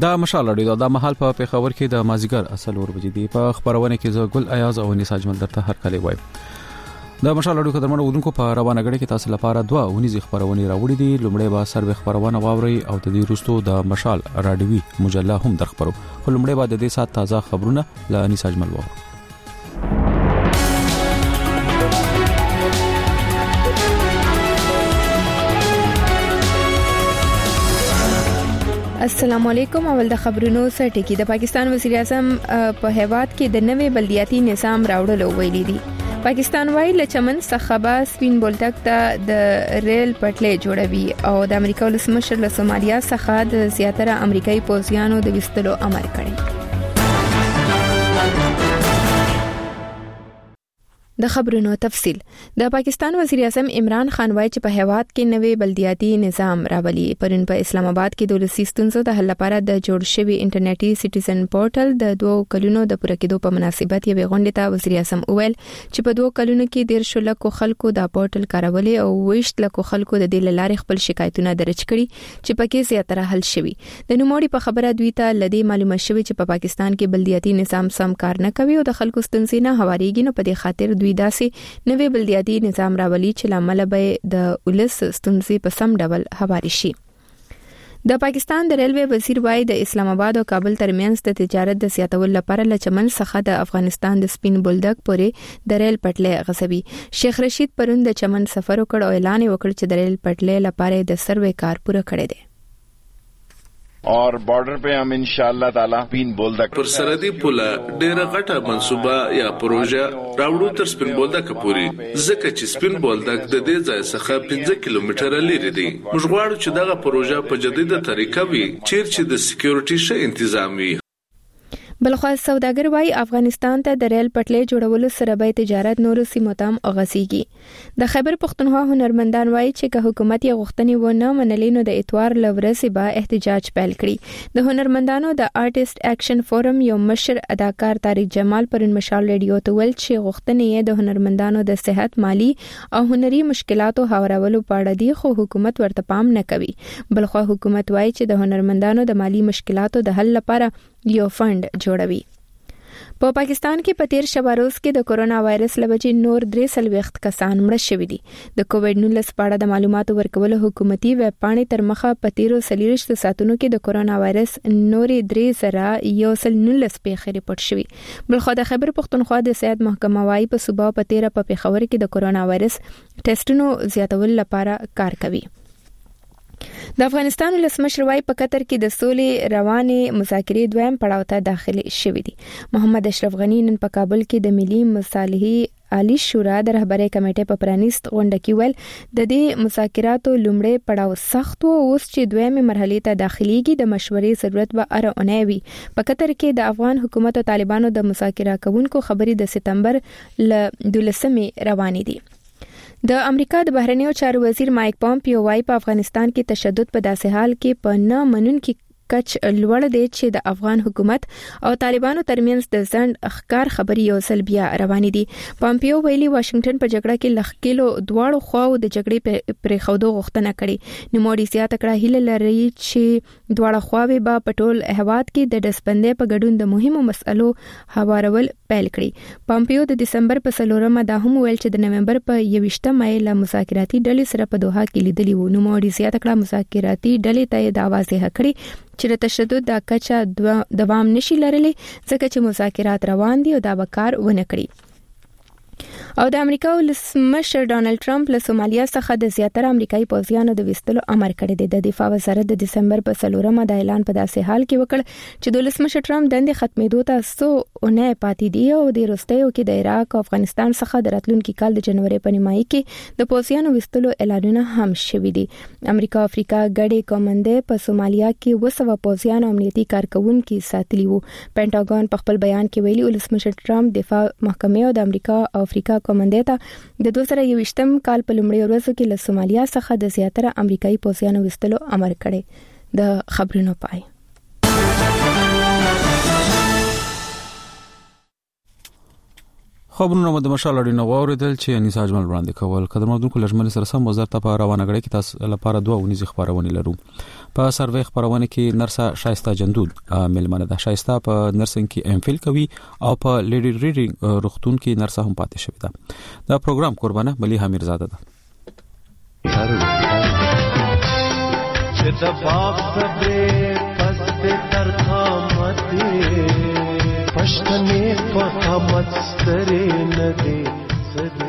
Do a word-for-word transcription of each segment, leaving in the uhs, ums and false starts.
دا مشال اړیدو دا محل په پیښور کې د مازیګر اصل ور بجې دی په خبرونه کې زه ګل ایاز او نساج مل درته هر کله وایم دا مشال اړیدو کډمنو ودونکو په روانه غړي کې تاسو لپاره دوا ونیزي خبرونه راوړي دي لومړی با سروي خبرونه واوري او د دې روستو د مشال راډیوي مجله هم درخبرو خو لومړی با د دې سات تازه خبرونه ل نساج مل واورو. السلام علیکم. اول د خبرونو سره ټکی د پاکستان وزیر اعظم په هیواد کې د نوې بلدیاتي نظام راوړلو ویلي دي. پاکستان وايي له چمن څخه به سپین بولدک ته د ریل پټلۍ جوړوي او د امریکا ولسمشر له سومالیا څخه د زیاتره امریکایي پوځیانو د وستلو امر کړی. د خبرونو تفصیل. د پاکستان وزیر اعظم عمران خان وايي چې په هیواد کې نوې بلدیاتي نظام راولي. پرون په اسلام آباد کې د ولسي ستونزو د حل لپاره د جوړ شوی انټرنیټي سټیزن پورټل د دوه کلونو د پوره کېدو په مناسبت یوه غونډه ته وزیر اعظم وویل چې په دوه کلونو کې ډیر شلکو خلکو د پورټل کارولې او وښت لکو خلکو د دې لارې خپل شکایتونه درج کړي چې پکې زیاتره حل شوي. د نوموړي په خبره دوی ته لدی معلومه شوی چې په پاکستان کې بلدیاتي نظام سم کار نه کوي او د خلکو ستونزې نه هواريږي. نو په دې خاطر دوی داسې نوې بلدیاتي نظام راولي چې لامل به د ولس ستونزې په سم ډول هواري شي. د پاکستان د ریلوے وزیر وايي د اسلام آباد او کابل ترمنځ د تجارت د زیاتولو لپاره له چمن څخه د افغانستان د سپین بولدک پورې د ریل پټلۍ غځوي. شیخ رشید پرون د چمن سفر وکړ او اعلان وکړ چې د ریل پټلۍ لپاره د سروې کار پوره کړی دی. اور بارڈر پہ ہم انشاءاللہ تعالی سپین بولدک پر سرحدی پوله ډیره غټه منصوبه یا پروژه راوړو تر سپین بولدک پورې ځکه چې سپین بولدک د دې ځای څخه پنځه کیلومتره لري دی. موږ غواړو چې دغه پروژه په جديده طریقه وي چیرې د سکیورټي ښه تنظیم وي. بلخوا سوداګر وايي افغانستان ته د ریل پټلۍ جوړولو سره به تجارت نورو سیمو ته اغسیږي. د خیبر پختونخوا هنرمندان وايي چې که حکومت یې غوښتنې ونه منلې نو د اتوار لورسې به احتجاج پیل کړي. د هنرمندانو د آرټیست اکشن فورم یو مشر اداکار طارق جمال پرون مشال ریډیو ته ویل چې غوښتنې یې د هنرمندانو د صحت، مالی او هنري مشکلاتو هوارولو په اړه دي خو حکومت ورته پام نه کوي. بلخوا حکومت وايي چې د هنرمندانو د مالی مشکلاتو د حل لپاره یو فند جوړوي. په پا پاکستان کې په تیر شپه روز کې د کورونا وایرس لوجې نور درې سلويخت کسان مړ شوي دي. د کووډ نولس په اړه د معلوماتو ورکولو حکومتي ویب پاڼې تر مخه په تیرو سلیریشت ساتونو کې د کورونا وایرس نورې درې زره یو سل نولس پیښې ریپورت شوي. بلخو د خیبر پختونخوا د صحت محکمه وايي په صوبا په تیر په پیښور کې د کورونا وایرس ټیسټونو زیاتولو لپاره کار کوي. د افغانستان ولسمشر وايي په قطر کې د سولې روانې مذاکرې دویم پړاو ته داخلي شوې دي. محمد اشرف غنی نن په کابل کې د ملي مصالحې عالی شورا د رهبرۍ کمیټې په پرانیست غونډه کې ویل د دې مذاکراتو لومړی پړاو سخت و اوس چې دویمه مرحله ته داخليږي د مشورې ضرورت به اره اونۍ وي. په قطر کې د افغان حکومت او طالبانو د مذاکره کوونکو خبرې د سپتمبر ل دولسمې روانې دي. د امریکا د بهرنیو چارو وزیر مایک پامپیو وايي په افغانستان کې تشدد په داسې حال کې په نه منونکي کچ لوړ دی چې د افغان حکومت او طالبانو ترمنځ د ځند اخکار خبري یو ځل بیا روانې دي. پامپیو ویلي واشنگټن په جګړه کې لخکېلو دواړو خواو د جګړې پرې خودو غوښتنه کړې. نوموړي زیاته کړه هیله لري چې دواړه خواوې به په ټول هیواد کې د دسبندۍ په ګډون د مهمو مسألو هوارول پیل کړي. پامپیو د دسمبر په څلورمه دا هم ویل چې د نومبر په یوویشتمه مې له مذاکراتي ډلې سره په دوحه کې لیدلي وو. نوموړي زیاته کړه مذاکراتي ډلې ته د واضح کړي چې د تشدد د کچه دوام نشي لرلی ځکه چې مذاکرات روان دي او دا به کار ونه کړي. او د امریکا ولسمشر ډانلډ ټرمپ له سومالیا څخه د زیاتره امریکایي پوځیانو د وستلو امر کړی دی. د دفاع وزارت د دسمبر په څلورمه د اعلان په داسې حال کې وکړ چې د ولسمشر ټرمپ دندې ختمېدو ته څو اونۍ پاتې دي او د وروستیو کې د عراق او افغانستان څخه د راتلونکي کال د جنوري په نیمایي کې د پوځیانو وستلو اعلانونه هم شوي دي. امریکا افریقا ګډې کومندې په سومالیا کې وسوه پوځیانو امنیتي کارکونکو ساتلي وو. پینټاګون په خپل بیان کې ویلي ولسمشر ټرمپ دفاع محکمې او د امریکا او افریقا کومندې ته د دوه زره یوویشتم کال په لومړي ورځو کې له سومالیا څخه د زیاتره امریکایي پوځیانو وستلو امر کړی. د خبرونو پای. خبرونه د مشال اړینه واوریدل چې انیسا اجمل وړاندې کول قدم مودونکو لجمن سره سم وزارت په روانه غړي کې تاسو لپاره دوه ونیز خبرونه لرو. په سروې خبرونه کې نرسا شایسته جندود ملمنه ده. شایسته په نرسنګ کې ام فل کوي او په لیډي ریډینګ روختون کې نرسا هم پاتې شوې ده. دا پروګرام قربانه مليحه میرزاده ده. چې د باغ صبرې پسته تر خامته پښتنې په خامت سترې نه دي سدي.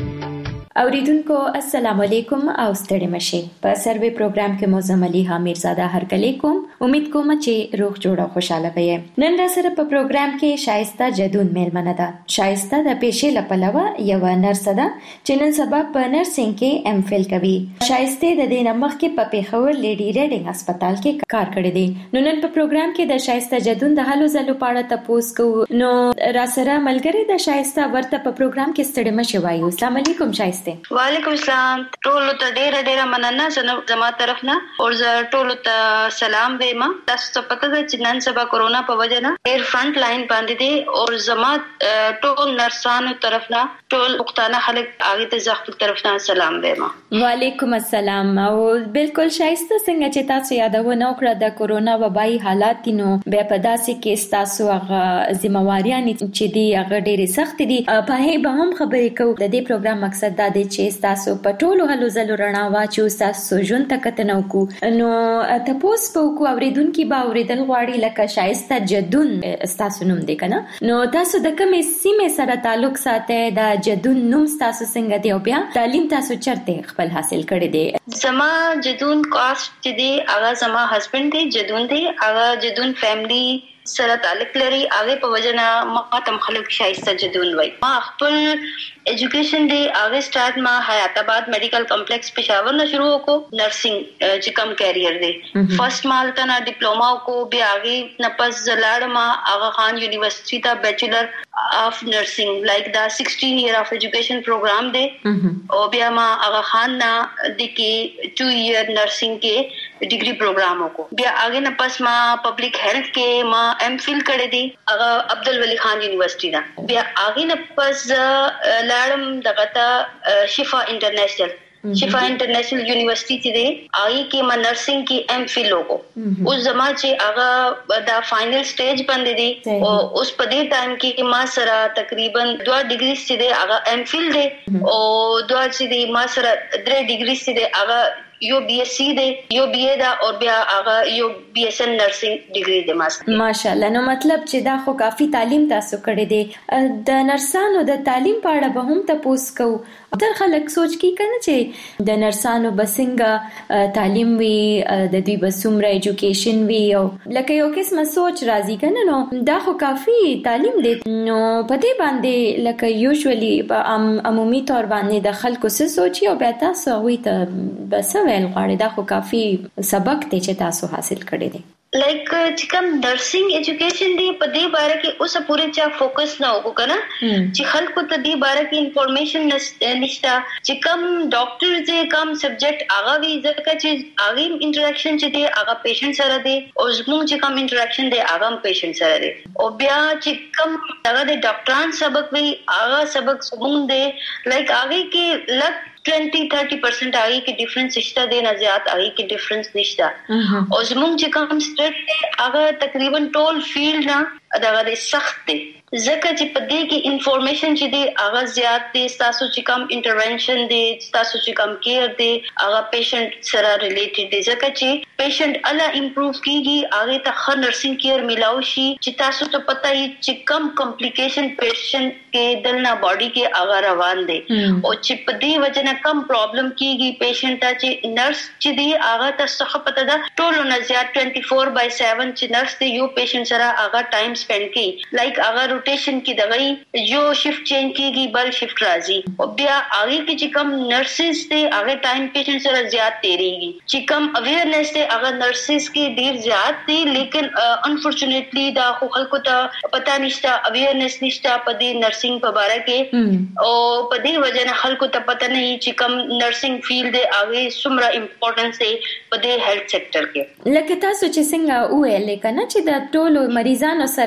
اوریدونکو السلام علیکم او ستړي مشه. په سروې پروګرام کې موزم مليحه میرزاده هرکلی کوم. امید کوم چې روغ جوړ او خوشاله وي. نن را سره په پروګرام کې شایسته جدون میلمنه ده. شایسته د پیشې لپلوه یو نرس ده چې نن سبا په نرسنګ کې ام فل کوي. شایسته د دې نمخ کې په پیښور لیډي ریډینګ هسپتال کې کار کړی دی. نو نن په پروګرام کې د شایسته جدون د حالو زلو پاړه تاسو کو. نو را سره ملګری د شایسته ورته په پروګرام کې ستړي مشه وایو. السلام علیکم شایسته. وعلیکم السلام. ټول ته ډیر ډیر مننه زما طرف نه او ټول ته سلام وایم. تاسو ته پته ده چې نن سبا کورونا په وجه نه ډیر فرنٹ لاین باندې دي او زما ټول نرسانو طرف نه ټول پښتانه خلک هغه ته زغفل طرف نه سلام وایم. وعلیکم السلام. او بالکل شایسته څنګه چې تاسو یادونه وکړه د کورونا وبای حالات نو به په داسې کې تاسو هغه ذمہواریاں چې دی هغه ډېرې سخت دي په هي به هم خبرې کوو. د دې پروګرام مقصد دا دی چې تاسو په ټولو هلو زلو رڼا واچو تاسو ژوند تکتنه وکړو. نو تاسو په کو اوریدونکو به اوریدل غواړي لکه شایسته جدون تاسو نوم دی کنه. نو تاسو د کومې سیمې سره تعلق ساتئ؟ د جدون نوم تاسو څنګه دی او بیا تعلیم تاسو چرته خپل حاصل کړی دی؟ زما جدون کاسټ دی هغه زما هسبند دی جدون دی هغه جدون فیملی سره تعلق لري. هغه په وجنه ما تم خلک شایسته جدون وای. ما خپل ایجوکیشن دی هغه سٹارټ ما حیات آباد میډیکل کمپلیکس پېښور نه شروع وکړو. نرسنګ چې کم کیریئر دی فرست مال ته ډیپلوما کو بیا هغه نه پس زلاړ ما هغه خان یونیورسيټي ته بیچلر اف نرسنګ لایک دا سixteen ایئر اف ایجوکیشن پروګرام دی او بیا ما هغه خان نه د کې two ایئر نرسنګ کې ډیګري پروګرام کو. بیا هغه نه پس ما پبلک هیلث کې ما ایم فل کړی دی هغه عبدالولی خان یونیورسيټي دا. بیا هغه نه پس لاړم دغه ته شفا انټرنیشنل شفا انټرنیشنل یونیورسيټي چې دی آی کې ما نرسنګ کې ایم فل وکړو. اوس زما چې هغه دا فائنل سټیج باندې دی او اوس په دې ټایم کې ما سره تقریبا دوه ډیګري چې دی هغه ایم فل دی او دوه چې دی ما سره درې ډیګري چې دی هغه یو بی ایس سی دی یو بی اے دا او بیا هغه یو بی ایس ان نرسنګ ډیګري دی ماس. ماشاءالله. نو مطلب چې دا خو کافي تعلیم تاسو کړی دی. د نرسانو د تعلیم په اړه به هم تاسو کو. در خلک سوچ کی کنه چې د نرسانو بسنګ تعلیم وی د دوی بسومره ایجوکیشن وی او لکه یو قسمه سوچ راځي کنه. نو دا خو کافي تعلیم دی. نو په دې باندې لکه یوزولي په عمومي تور باندې د خلکو څه سوچي او بیا تاسو وی ته بس ویل غواړي. دا خو کافي سبق دی چې تاسو حاصل کړی دی. لایک چې کوم نرسنګ ایجوکیشن دی په دې باره کې اوس پوره چا فوکس نه وکړو کنه چې خلکو ته دې باره کې انفارمیشن نشته چې کوم ډاکټر دې کوم سبجیکټ هغه وی ځکه چې هغه انټریکشن چې دی هغه پیشنټ سره دی او زموږ چې کوم انټریکشن دی هغه پیشنټ سره دی او بیا چې کوم هغه د ډاکټران سبق وی هغه سبق زموږ دی لایک هغه کې لک twenty thirty percent آئی کی ڈیفرنس نشتا دینا زیاد آئی کی ڈیفرنس نشتا اور زمونگ چی کام سٹریٹ دے آگا تقریباً ٹول فیلڈ نا اداغا دے سخت دے زکه چې په دې کې انفارمیشن چې دی هغه زیات دی تاسو چې کوم انټرونشن دی تاسو چې کوم کیر دی هغه پیشنټ سره ریلیټډ دی زکه چې پیشنټ الا امپروو کیږي هغه ته ښه نرسنګ کیر ملاوي شي چې تاسو ته پته وي چې کم کمپلیکیشن پیشنټ کې دلنا باډي کې هغه روان دی او چې په دې وجه نه کم پرابلم کیږي پیشنټ ته چې نرس چې دی هغه تاسو ښه پته ده ټول نه زیات twenty-four by seven چې نرس دی یو پیشنټ سره هغه ټایم سپینډ کوي لایک هغه روټیشن کې دغه یو شفت چینج کیږي بل شفت راځي او بیا هغه کې چې کم نرسز دی هغه ټایم پیشنټ سره زیات تیریږي چې کم اویرنس دی هغه نرسز کې ډیر زیات دی لیکن انفورچونټلی دا خو خلکو ته پتا نشته اویرنس نشته په دې نرسنګ په اړه کې او په دې وجه نه خلکو ته پتا نه چې کم نرسنګ فیلډ دی هغه څومره امپورټنس دی په دې هیلث سېکټر کې لکه تاسو چې څنګه وویل کنه چې د ټولو مریضانو سره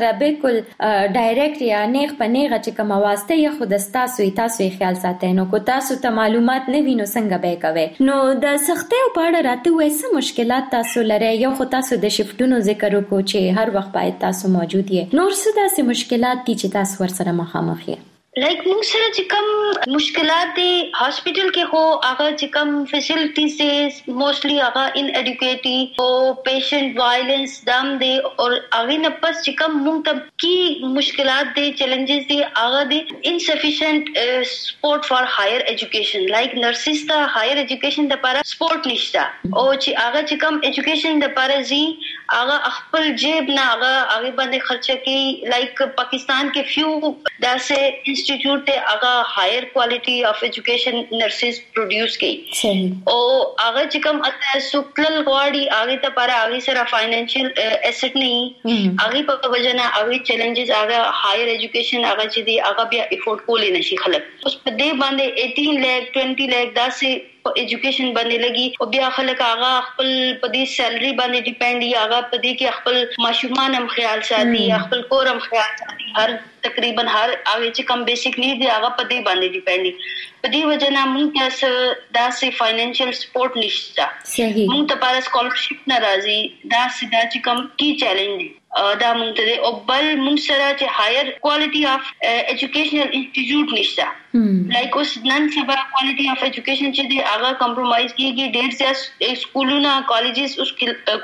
سره بالکل ډایرکټ یا نیغ په نیغه چې کوم واسطه یا خود تاسو تاسو خیال ساتئ نو کو تاسو ته معلومات نه وینو څنګه به کوي نو د سختۍ په اړه راته وایي څه مشکلات تاسو لري یو خو تاسو د شفټونو ذکر وکړو چې هر وخت باید تاسو موجود یې نور څه داسې مشکلات دي چې تاسو ورسره مخامخ یې لایک موږ سره چې کوم مشکلات دي هاسپټل کې خو هغه چې کوم فیسیلیټیز دي موستلی هغه ان ایډوکیټي او پیشنټ وایلنس دم دي او هغه نه پس چې کوم موږ ته کی مشکلات دي چیلنجز دي هغه دي انسفیشنٹ سپورټ فار هایر ایجوکیشن لایک نرسز ته هایر ایجوکیشن د لپاره سپورټ نشته او چې هغه چې کوم ایجوکیشن د لپاره زی هغه خپل جیب نه هغه هغه باندې خرچه کوي لایک پاکستان کې فیو داسې institute ته هغه هایر کوالټي اف ایجوکیشن نرسز پروډوس کړي صحیح او هغه چې کوم اته سوکل غواړي هغه ته پر هغه سره فاینانشل ایسټ نه هغه په وجنه هغه چیلنجز هغه هایر ایجوکیشن هغه چې دی هغه بیا افورد کولای نشي خلک اوس په دې باندې eighteen lakh twenty lakh داسې ایجوکیشن باندې لګي او بیا خلک هغه خپل په دې سیلري باندې ډیپند یا هغه په دې کې خپل ماشومان هم خیال ساتي خپل کور هم خیال ساتي هر تقریبا هر هغه چې کم بیسیک نیډ دی هغه په دې باندې ډیپند دي په دې وجه نه موږ تاسو داسې فاینانشل سپورټ نشته صحیح موږ ته پر سکالرشپ ناراضي داسې دا چې کم کی چیلنج دی دا موږ ته او بل موږ سره چې هایر کوالټي اف ایجوکیشنل انسټیټیوټ نشته لایک اوس نن سبا کوالټي اف ایجوکیشن چې دی هغه کمپرمایز کیږي ډېر زیات اسکولونه کالجز اوس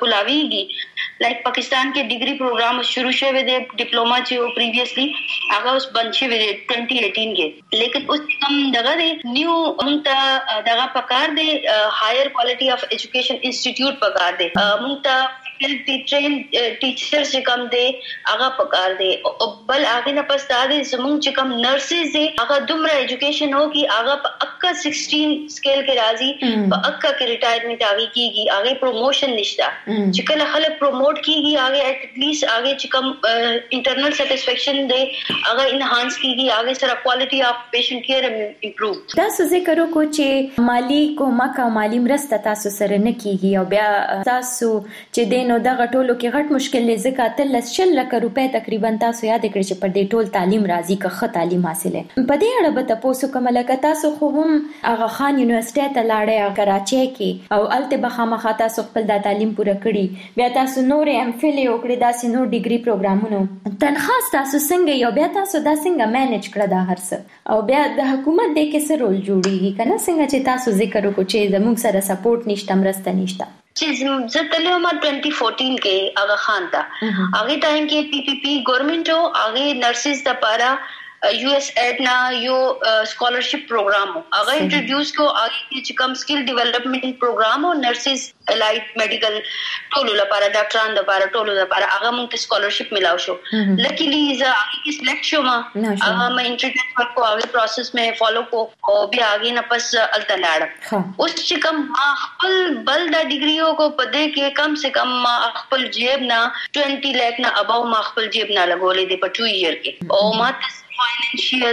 کولاویږي لایک پاکستان کې ډیګري پروګرام شروع شوه دی ډیپلوما چې پریویسلی هغه اوس بند شوی دی twenty eighteen کې لیکن اوس کم دغه نیو موږ ته دغه پکار دی هایر کوالټي اف ایجوکیشن انسټیټیوټ پکار دی موږ ته ټرین ټیچرز چې کوم دی هغه پکار دی او بل هغه نه پس دا دی زموږ چې کوم نرسز دی هغه دومره ایجوکیشن هو کی هغه په اکا sixteen سکیل کې راځي په اکا کې ریټایرمنٹ هغه کیږي هغه پروموشن نشته چې کله خلک پروموټ کیږي هغه اټ لیست هغه چې کوم انټرنل سټیسفیکشن دی هغه انهانس کیږي هغه سره کوالټي اف پیشنټ کیر امپروو تاسو ذکر وکړو چې مالی کومک او مالی مرسته تاسو سره نه کیږي او بیا تاسو چې د نو دغه ټولو کې غټ مشکل لزکه تلس شل لک روپے تقریبا تاسو یاد کړئ چې پر دې ټول تعلیم راځي که ښه تعلیم حاصله په دې اړه به تاسو کوم لکه تاسو خو هم هغه خان یونیورسيټي ته لاړې کراچۍ کې او الته به خامخا تاسو خپل د تعلیم پوره کړی بیا تاسو نور ام فل یو کړی داسې نور ډیګري پروګرامونو تنخواست تاسو څنګه یو بیا تاسو دا څنګه مینج کړی دا هرڅه او بیا د حکومت د کې څه رول جوړیږي کنه څنګه چې تاسو ذکر وکړو چې زموږ سره سپورټ نشته مرسته نشته چې زه تللی وم twenty fourteen کې هغه خان ته هغه ټایم کې پی پی پی ګورنمنت او هغه نرسز د پاره یو اس ایڈ نا یو اسکالرشپ پروګرام هغه انټروډیوس کو هغه چې کوم سکل ډیولپمنٹ پروګرام او نرسز الایټ میډیکل ټولو لپاره ډاکټرانو لپاره ټولو لپاره هغه موږ ته اسکالرشپ ملاو شو لکیلی زه هغه کې سلیکټ شوم هغه مې انټروډیوس ورکو هغه پروسس مې فالو کو او بیا هغه نه پس الته لاړم اوس چې کوم خپل بل د ډیګریو کو پدې کې کم سے کم خپل جیب نه twenty lakh نه اباو ما خپل جیب نه لګولې دی په two year کې او ما financial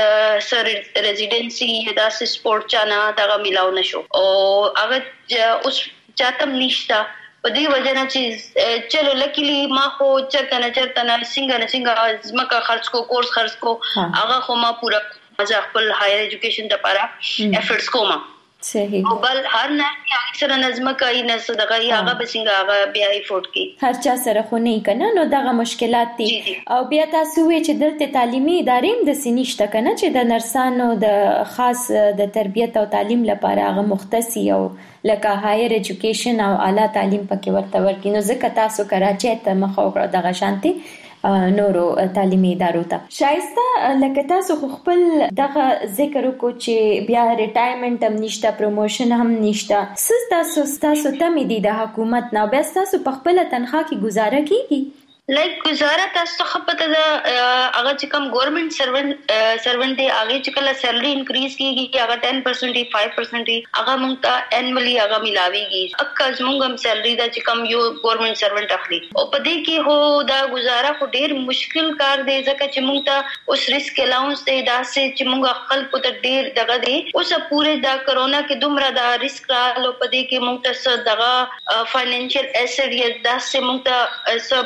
सर residency या द sport चाना दागा मिलाव नशो और अगर उस चातम निश्ता पदी वजह ना चीज चलो लकीली माँ को चरतना चरतना सिंगा न सिंगा मका खर्च को कोर्स खर्च को आगा को माँ पूरा मजा खपल हायर एजुकेशन द पारा एफर्ट्स को माँ صحیح او بل هر نه هغه سره نظم کوي نه صدقه هغه بسنګ هغه بیا افورد کوي هر چا سره خو نه کنه نو دغه مشکلات دي او بیا تاسو وی چې دلته تعلیمي ادارې هم د سنشته کنه چې د نرسانو د خاص د تربیت او تعلیم لپاره هغه مختصي او لکه هایر ایجوکیشن او اعلی تعلیم پکې ورته ورکې نو ځکه تاسو کراچۍ ته مخه وکړه دغه شانتي نورو تعلیمي ادارو ته شایسته لکه تاسو خپل دغه ذکر کو چې بیا ریټایرمنټ هم نشته پروموشن هم نشته سس تاسو تاسو ته مې د حکومت نه بیا تاسو په خپل تنخواه کې گزاره کیږي لایک گزاره تاسو خپته دا هغه چې کوم ګورنمنت سرونټ سرونټ دی هغه چې کله سیلری انکریز کیږي هغه ten percent five percent هغه مونږ ته انولی هغه ملاويږي اکه زموږ هم سیلری دا چې کوم یو ګورنمنت سرونټ اخلي او په دې کې هو دا گزاره خو ډیر مشکل کار دی ځکه چې مونږ ته اوس ریسک الاونس دی دا چې چې مونږ خپل په ډیر دغه دی اوس پوره دا کرونا کې دومره دا ریسک رالو په دې کې مونږ ته دغه فاینانشل ایسټ یا دا چې مونږ ته سب فیسیلیټي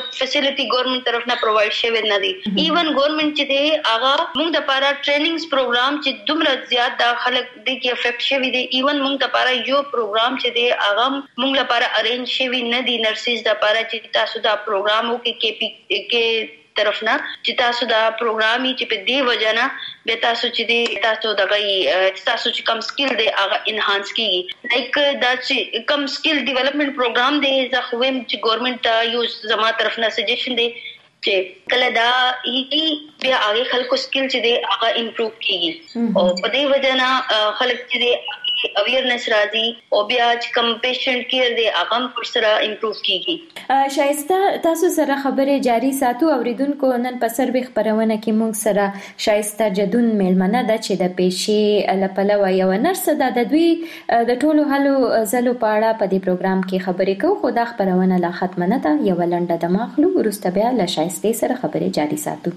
فیسیلیټي ګورنمنت طرف نه پرووایډ شوی نه دي. ایون ګورنمنت چې دی هغه موږ د لپاره ټریننګز پروګرام چې دومره زیات د خلک د کې افیکټ شوی دی. ایون موږ د لپاره یو پروګرام چې دی هغه موږ لپاره ارینج شوی نه دي نرسز د لپاره چې تاسو دا پروګرام وکړي کې پی کې طرف نه چې تاسو دا پروګرام چې په دې وجه نه به تاسو چې دی تاسو دغه تاسو چې کم سکل دی هغه انهانس کیږي. لایک دا چې کم سکل ډیولپمنٹ پروګرام دی زه خو هم چې ګورنمنت ته یو زما طرف نه سجیشن دی چې کله دا ای بیا هغه خلکو سکل چې دی هغه امپروو کیږي او په دې وجه نه خلک چې دی اویرنس راځي او بیا چې کم پیشنټ کیر دی هغه پر سره امپروو کیږي. شایسته تاسو سره خبره جاری ساتو. اوریدونکو نن په سروي خبرونه کې موږ سره شایسته جدون میلمنه ده چې د پیشي لپلوه یو نرس ده. د دوی د ټولو حلو زلو په اړه په دې پروګرام کې خبرې کوو خو دا خبرونه لا ختم نه ده. یو لنډه د ماخلو وروسته بیا له شایسته سره خبرې جاری ساتو.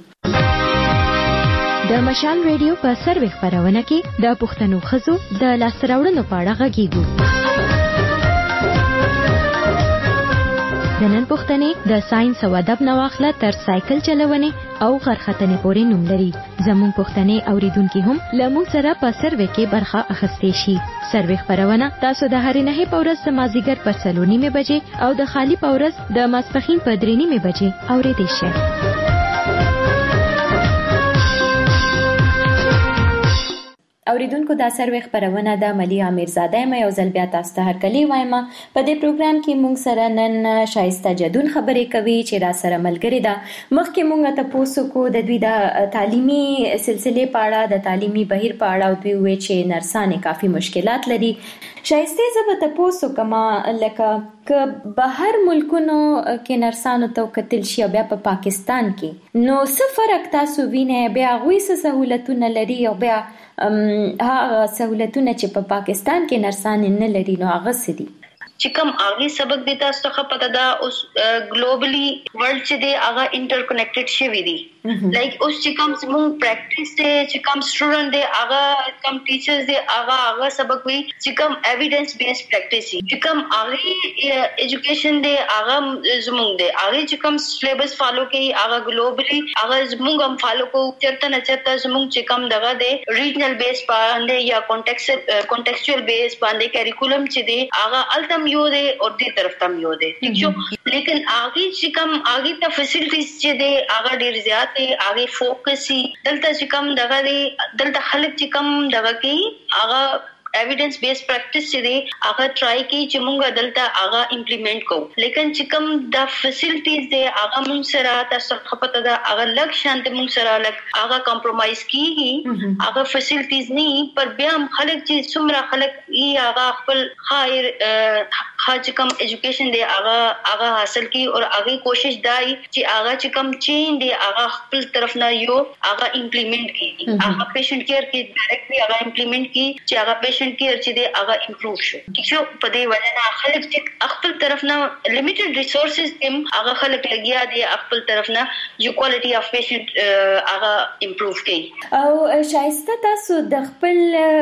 د مشال ریډیو په سروي خبرونه کې د پښتنو خزو د لاسراوړنو په اړه غږیږو. د نن پښتنې د ساينس او ادب نواخله تر سایکل چلونې او غرختنې پورې نوم لري. زموږ پښتنې اوریدونکو هم لمو سره په سروي کې برخه اخیستې شي. سروي خبرونه تاسو د هرې نه په ورځ د مازیګر په سلو نیمه بجې او د خالی په ورځ د ماسپخین په درې نیمه بجې اورېدئ شئ. اوریدونکو دا سروي خبرونه د ملي امیرزاده مې یو ځل بیا تاسو ته هرکلی وایم. په دې پروګرام کې موږ سره نن شایسته جدون خبرې کوي چې را سره ملګری ده. مخکې موږ ته پوسو کو د دوی د تعلیمي سلسله په اړه د تعلیمي بهیر په اړه او دوی وی چې نرسانه کافي مشکلات لري. شایسته زه ته پوسو کما لکه ک بهر ملکونو کې نرسانو ته کتل شي بیا په پا پاکستان کې نو څه فرق تاسو وینئ؟ بیا غوي څه سہولتونه لري او بیا هغه سہولتونه چې په پاکستان کې نرسان نه لري نو هغه څه دي؟ چې کوم هغه سبق د تاسو ته پته ده اوس ګلوبلی ورلد چې دی هغه انټر کنیکټډ شوی دی. لایک اوس چې کوم زموږ پریکټیس دی چې کوم سټوډنټ دی هغه کوم ټیچرز دی هغه هغه سبق وی چې کوم ایویډنس بیس پریکټیس دی چې کوم هغه ایجوکیشن دی هغه زموږ دی هغه چې کوم سلیبس فالو کوي هغه ګلوبلی هغه زموږ هم فالو کوو. چرته نه چرته زموږ چې کوم دغه دی ریجنل بیس باندې یا کانټیکسټ کانټیکسچوال بیس باندې کریکولم چې دی هغه التم یو دی او دې طرف تم یو دی. ٹھیک شو. لیکن هغه چې کوم هغه ته فیسیلیټیز چې دی هغه ډیر زیات هغه فوکسي دلته چې کوم دغه دی دلته خلک چې کوم دغه کوي هغه ایویډنس بیس پریکټیس چې دی هغه ټرای کوي چې موږ دلته هغه امپلیمنٹ کوو. لیکن چې کوم د فیسیلیټیز دی هغه موږ سره تاسو خپته دا هغه لږ شانت موږ سره لږ هغه کمپرمایز کیږي هغه فیسیلیټیز نه پر بیا خلک چې څومره خلک یې هغه خپل خیر خاص کم ایجوکیشن دی هغه هغه حاصل کی او هغه کوشش دای چې هغه چې کم چین دی هغه خپل طرف نه یو هغه امپلیمنٹ کی هغه پیشنټ کیر کې ډایرکټلی هغه امپلیمنٹ کی چې هغه پیشنټ کیر چې دی هغه امپروو شي. ٹھیک شو. په دې وجه نه خلک چې خپل طرف نه لیمیټډ ریسورسز تم هغه خلک لګیا دي خپل طرف نه یو کوالټي اف پیشنټ هغه امپروو کوي. او شایسته تاسو د خپل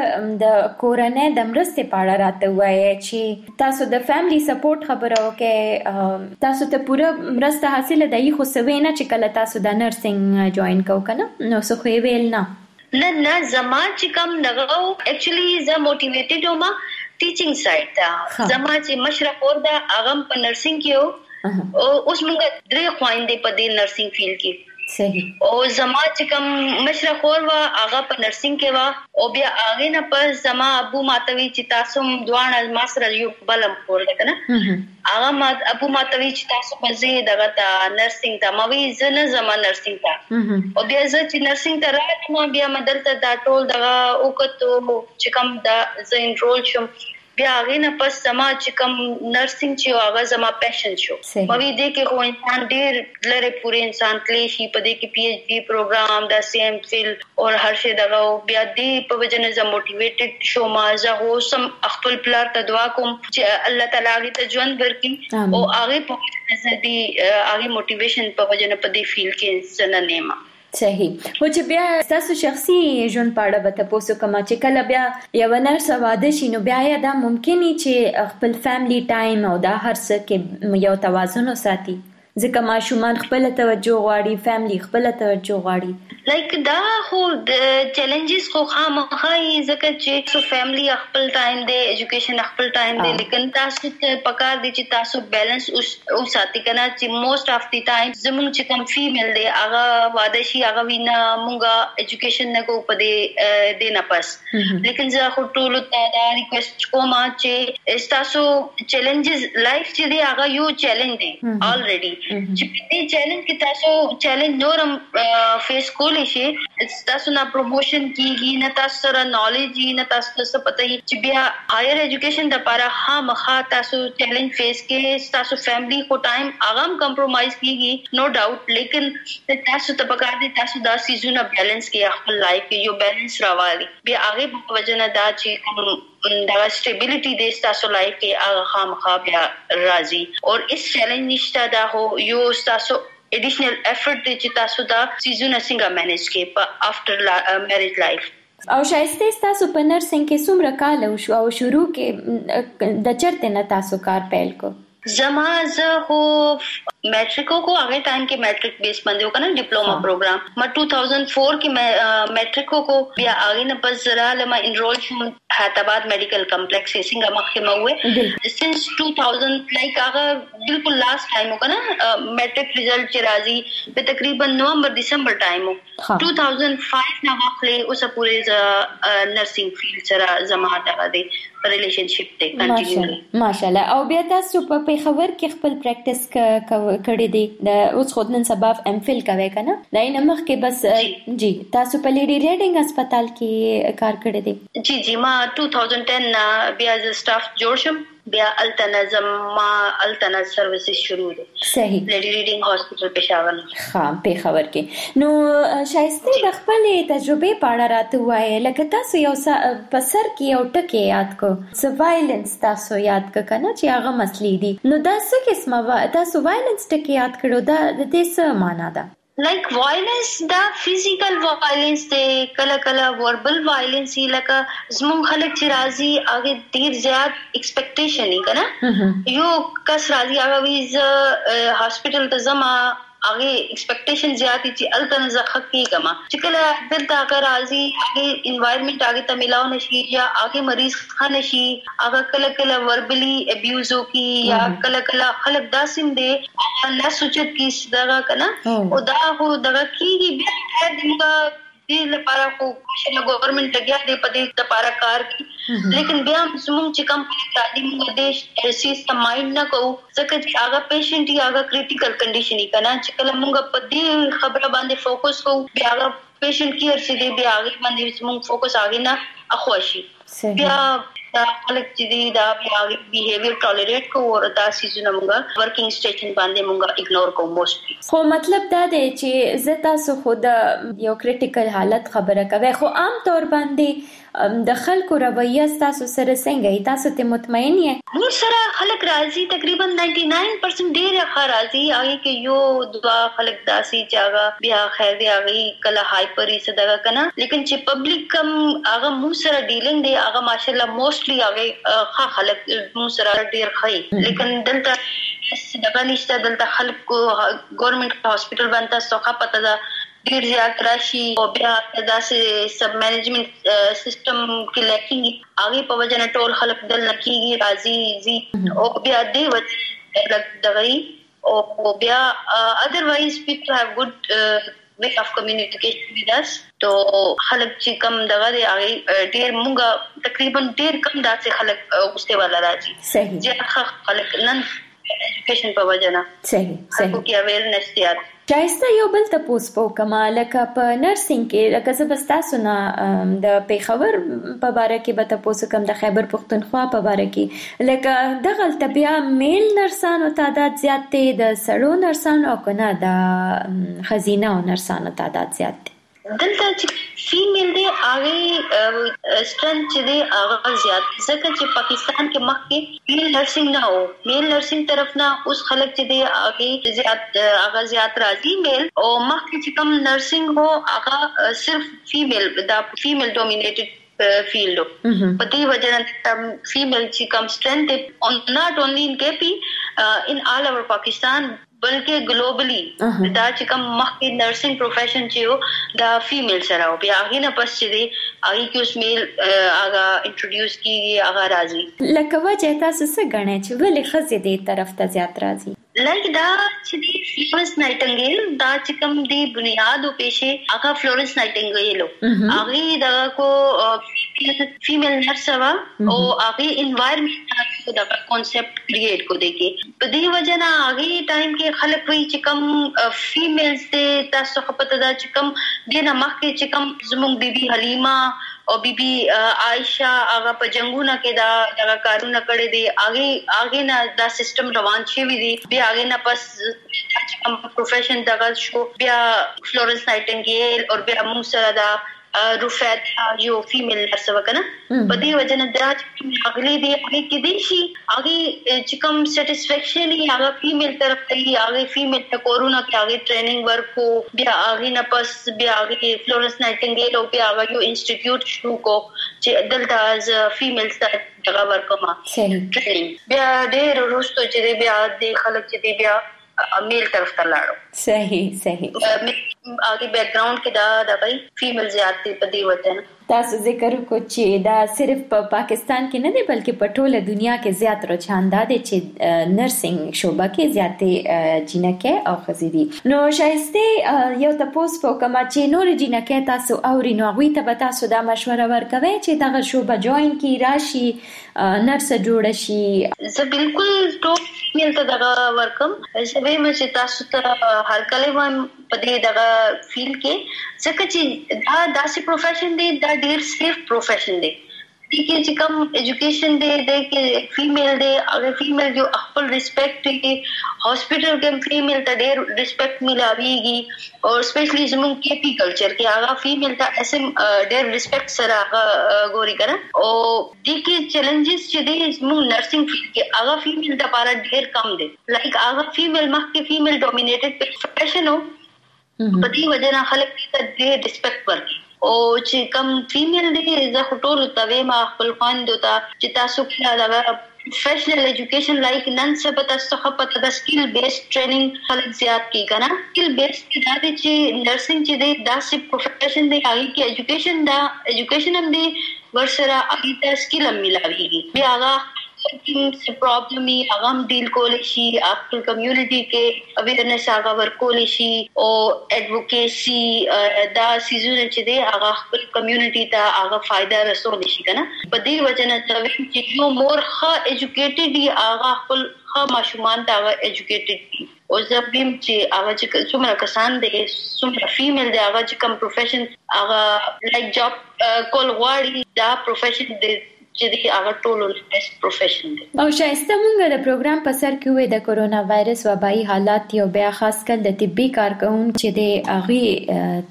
د کورنۍ د مرستې په اړه راته وایي چې تاسو د فیملی سپورټ خبره وکړئ تاسو ته پوره مرسته حاصله دی خو سوي نه چې کله تاسو د نرسنګ جوائن کو کنه نو څه خو ویل نه نه نه زما چې کوم دغه اکچولی زه موټیویټډ وم ټیچینګ سایډ ته. زما چې مشرف وردا هغه په نرسنګ کې او اوس موږ درې خويندې په دې نرسنګ فیلډ کې صحیح او زما چې کوم مشره خور وا هغه په نرسنګ کې وا او بیا هغه نه پس زما ابو ماتوي چې تاسو دوه ما سره یو بلم خور کنه هغه ما ابو ماتوي چې تاسو په زی دغه ته نرسنګ ته موي زنه زما نرسنګ ته او بیا زه چې نرسنګ ته راځم بیا مدرسه دا ټول دغه وکړو چې کوم دا زه انرول شم بیا هغه نه پس زما چې کوم نرسنګ چې هغه زما پیشن شو. موي دې کې خو انسان ډیر لره پورې انسان تلی شي په دې کې پی ایچ ډی پروګرام دا سیم فیل او هر شي دغه بیا دې په وجنه زما موټیویټډ شو ما زه هو سم خپل پلار ته دعا کوم چې الله تعالی هغه ته ژوند ورکړي او هغه په وجه دې هغه موټیویشن په وجنه په دې فیل کې زنه نیمه. صحیح. و چې بیا تاسو شخصي ژوند په اړه به تاسو کوم چې کله بیا یو نرس واده شي نو بیا یا دا ممکنه چې خپل فیملی ټایم او دا هر څه کې یو توازن وساتي؟ ځکه ماشومان خپل توجه غواړي، فیملی خپل توجه غواړي. لایک دا خو د چیلنجز خو خامخا ځکه چې سو فیملی خپل ټایم دی، ایجوکیشن خپل ټایم دی، لیکن تاسو ته پکار دی چې تاسو بیلنس او ساتي کنه چې موست اف دی ټایم زموږ چې کوم فیمیل دی هغه واده شي هغه وینا مونږه ایجوکیشن نه کو پدې دی نه پس. لیکن زه خو ټول ته دا ریکوست کوم چې تاسو چیلنجز لایف چې دی هغه یو چیلنج دی already چې دې چیلنج کې تاسو چیلنج نورم فیس کولی شي، تاسو نه پروموشن کیږي نه تاسو سره نالج نه تاسو ته پته هي چې بیا هایر ایجوکیشن د لپاره خامخا تاسو چیلنج فیس کې تاسو فیملی کو ټایم اغم کمپرومایز کیږي نو ډاوټ، لیکن تاسو ته پکار دي تاسو دا سيزونه بیلنس کې خپل لایف کې یو بیلنس راوالي بیا هغه په وجنه دا چې دا سټیبিলিټي د تاسو لایف کې هغه خامخا بیا راځي. او اس چیلنج نشته دا هو یو تاسو ایډیشنل افورت دی چې تاسو دا سيزونه څنګه مینیج کې په افټر میریج لایف. او شایسته تاسو په نرسنګ کې څومره کال وشو او شروع کې د چرته نه تاسو کار پیل کو؟ زما زه خو میټریکو کو هغه ټایم کې میټریک بیس باندې وکنه ډیپلوما پروګرام ما دو ہزار چار کې میټریکو کو بیا هغه نه پس زرا لما انرول شوم حیدرآباد میډیکل کمپلیکس څنګه مخکې مو وې سنس دو ہزار لایک هغه بالکل لاست ټایم وکنه میټریک ریزلټ چې راځي په تقریبا نومبر دسمبر ټایم دو ہزار پانچ نه واخلې اوس پورې نرسنګ فیلډ سره زما دغه دی ریلیشنشپ ته کنټینیو ماشاءالله. او بیا تاسو په پیښور کې خپل پریکټس کړی دی د اوس خود نن سبا ام فل کوي کنه دا نه مخ کې بس جی تاسو په لیډي ریډینګ هسپتال کې کار کړی دی؟ جی جی ما دو ہزار دس بیا از سټاف جوړ شم بیا التنظم ما التنظ سرویسز شروع دي. صحیح. لیډي ریډینګ هاسپټل پېښور. ها پېښور کې. نو شایسته د خپل تجربه پاړه راته وایي لکه تاسو یو په سر کې یو ټکی یاد کو سروایلنس تاسو یاد ک کنه چې هغه مسلې دي نو دا څه قسمه تاسو وایلنس ټکی یاد کړو دا د دې څه معنا ده؟ لایک وایلنس دا فزیکل وایلنس دی کله کله وربل وایلنس لکه زمون خلک چې راځي هغه ډیر زیات ایکسپیکټیشن یې کنه یو کس راځي هغه ویز هاسپټل ته زما هغه ایکسپیکټیشن زیات چې التن زخه کی کما چې کله دلته هغه راځي هغه انوایرنمنت هغه ته ملاو نشي یا هغه مریض خان شي هغه کله کله وربلی ابیوز کی یا کله کله خلک داسم دي نه سوچت کی دغه کنه او دا هو دغه کیږي بیا دغه دې لپاره خو چې ګورنمنت لګیا دی په دې لپاره کار کوي لیکن بیا موږ چې کوم تعلیم دیش ایسیس ته مایند نه کوو ځکه چې هغه پیشنټ یا هغه کریټیکل کنډیشن یې کنه چې کله موږ په دې خبره باندې فوکس کوو بیا هغه پیشنټ کیر چې دی بیا هغه باندې موږ فوکس هغه نه اخوشي بیا دا خلک چې دی دا بیا بیهیویر ټالریټ کوو او دا سيزونه موږ ورکینګ سټیشن باندې موږ اګنور کوو موستلی. خو مطلب دا دی چې زه تاسو خود یو کریټیکل حالت خبره کوي خو عام طور باندې د خلکو رویه تاسو سره څنګه تاسو ته مطمئن یې؟ موږ سره خلک راځي تقریبا نننty nine percent ډیر ښه راځي هغه کې یو دوا خلک داسي چې بیا خیر دی هغه کله هایپر یې صدقه کنه لیکن چې پبلک کم هغه موږ سره ډیلینګ دی هغه ماشاءالله موستلی هغه ښه خلک موږ سره ډیر ښه لیکن دلته صدقه نشته دلته خلکو ګورنمنت هاسپټل باندې څوخه پته ده ډیر زیات راشي او بیا داسې سب مینجمنت سیستم کې لکې هغه په وجه نه ټول خلک دل نکیږي راځي زی او بیا دې وجه دغه او بیا otherwise people have good uh, way of communication with us تو خلک چې کم دغه دی هغه ډیر مونږه تقریبا ډیر کم داسې خلک اوسته والا راځي چې خلک نن ایجوکیشن په وجه نه صحیح صحیح کې اویرنس دی. شایسته یو بل تاسو په کومه لکه په نرسنګ کې لکه زه بس تاسو نه د پیښور په باره کې به تاسو کوم د خیبر پښتونخوا په باره کې لکه دغه بیا میل نرسانو تعداد زیات دی د سړو نرسانو او کنه د خزینه او نرسانو تعداد زیات دی؟ دلته چې فیمیل دی هغه سترنث چې دی هغه زیات ځکه چې پاکستان کې مخکې میل نرسنګ نه وو میل نرسنګ طرف نه اوس خلک چې دی هغه زیات هغه زیات راځي میل او مخکې چې کوم نرسنګ هو هغه صرف فیمیل دا فیمیل ډومینیټډ field په دې وجه نه female چې کوم strength on not only in K P uh, in all over Pakistan بلکې ګلوبلی دا چې کوم مخکې نرسنګ پروفیشن چې یو دا فیمیل سره او بیا هغه نه پس چې دی هغه کې اوس میل هغه انټروډیوس کیږي هغه راځي. لکه وجه تاسو څه غنئ چې ولې خزې دې طرف ته زیات راځي؟ لایک دا چې دی فلورنس نایټنګیل دا چې کوم دی بنیاد او پېښه هغه فلورنس نایټنګیل هغه دا کو فیمیل نرس وا او هغه انوایرنمنت دا کانسپټ کریټ کو دی کې په دې وجه نه هغه ټایم کې خلک وی چې کوم فیمیلز ته تاسو خپته دا چې کوم دینه مخکې چې کوم زموږ بیبي حلیمه او بیبي عائشہ هغه په جنگونه کې دا دا کارونه کړې دي هغه هغه نه دا سیستم روان شي وی دي بیا هغه نه پس کوم پروفیشن دا شو بیا فلورنس نایټنګیل او بیا موږ سره دا روفات یو فیمیل نرس وکنه په دې وجه نه دا چې اغلی دی هغه کې دي شي هغه چې کوم سټیسفیکشن یې هغه فیمیل طرف ته یې هغه فیمیل ته کورونا کې هغه ټریننګ ورکو بیا هغه نه پس بیا هغه فلورنس نایټنګیل او بیا هغه یو انسټیټیوټ شو کو چې دلته از فیمیل سره هغه ورکوما ټریننګ بیا ډېر وروسته چې بیا د خلک چې بیا میل طرف ته لاړو. صحیح صحیح آگے بیک گراؤنڈ کې دا دا بھائی فیمیل زیادتی په دی وته نه تاسو ذکر کو چې دا صرف په پاکستان کې نه دی بلکې په ټوله دنیا کې زیات رجحان دی چې نرسنګ شوبه کې زیاتې جنکه او خزې دي. نو شایسته یو تاسو په کومه چې نور جنکه تاسو اوري نو غوي ته تاسو دا مشوره ورکوي چې دا شوبه جوائن کی راشي نرس جوړ شي؟ زه بالکل ټول فیمیل ته دا ورکم زه به مې تاسو ته هر کله وایم په دې دا فیل کې ځکه چې دا داسې پروفیشن دی دا ډیر سیف پروفیشن دی کې چې کوم ایجوکیشن دی د کې فیمیل دی هغه فیمیل جو خپل ریسپیکټ دی هاسپټل کې فیمیل ته ډیر ریسپیکټ ملاويږي او سپیشلی زموږ کې پی کلچر کې هغه فیمیل ته اسم ډیر ریسپیکټ سره هغه ګوري کنه او د کې چیلنجز چې دی زموږ نرسنګ فیلډ کې هغه فیمیل د لپاره ډیر کم دی لایک هغه فیمیل مخکې فیمیل ډومینیټډ پروفیشن هو په دې وجه نه خلک ته ډیر ریسپیکټ ورکړي او چې کم فیمیل دی زه ټول ته ما خپل خواندو ته چې تاسو کې دا پروفیشنل ایجوکیشن لایک نن څه پتا تاسو خپل د سکل بیس ټریننګ خلک زیات کی کنه سکل بیس کې دا چې نرسنګ چې دی دا سي پروفیشن دی هغه کې ایجوکیشن دا ایجوکیشن هم دی ورسره هغه ته سکل هم ملاويږي بیا هغه څه پرابلم یې هغه هم ډیل کول شي خپل کمیونټي کې اویرنس هغه ورکول شي او ایڈوکیسی دا سيزونه چې دی هغه خپل کمیونټي ته هغه فائدہ رسول شي کنه په دې وجه نه چې یو مور ښه ایجوکیټډ دی هغه خپل ښه ماشومان ته هغه ایجوکیټډ دي او زبیم چې هغه چې څومره کسان دي څومره فیمیل دي هغه چې کوم پروفیشن هغه لایک جاب کول غواړي دا پروفیشن دی چې دی هغه ټولو بیسټ پروفیشن دی. او شایسته مونږ د پروګرام په سر کې وې د کورونا وایرس وبایي حالات یو بیا خاص کل د طبي کارکونکو چې د هغه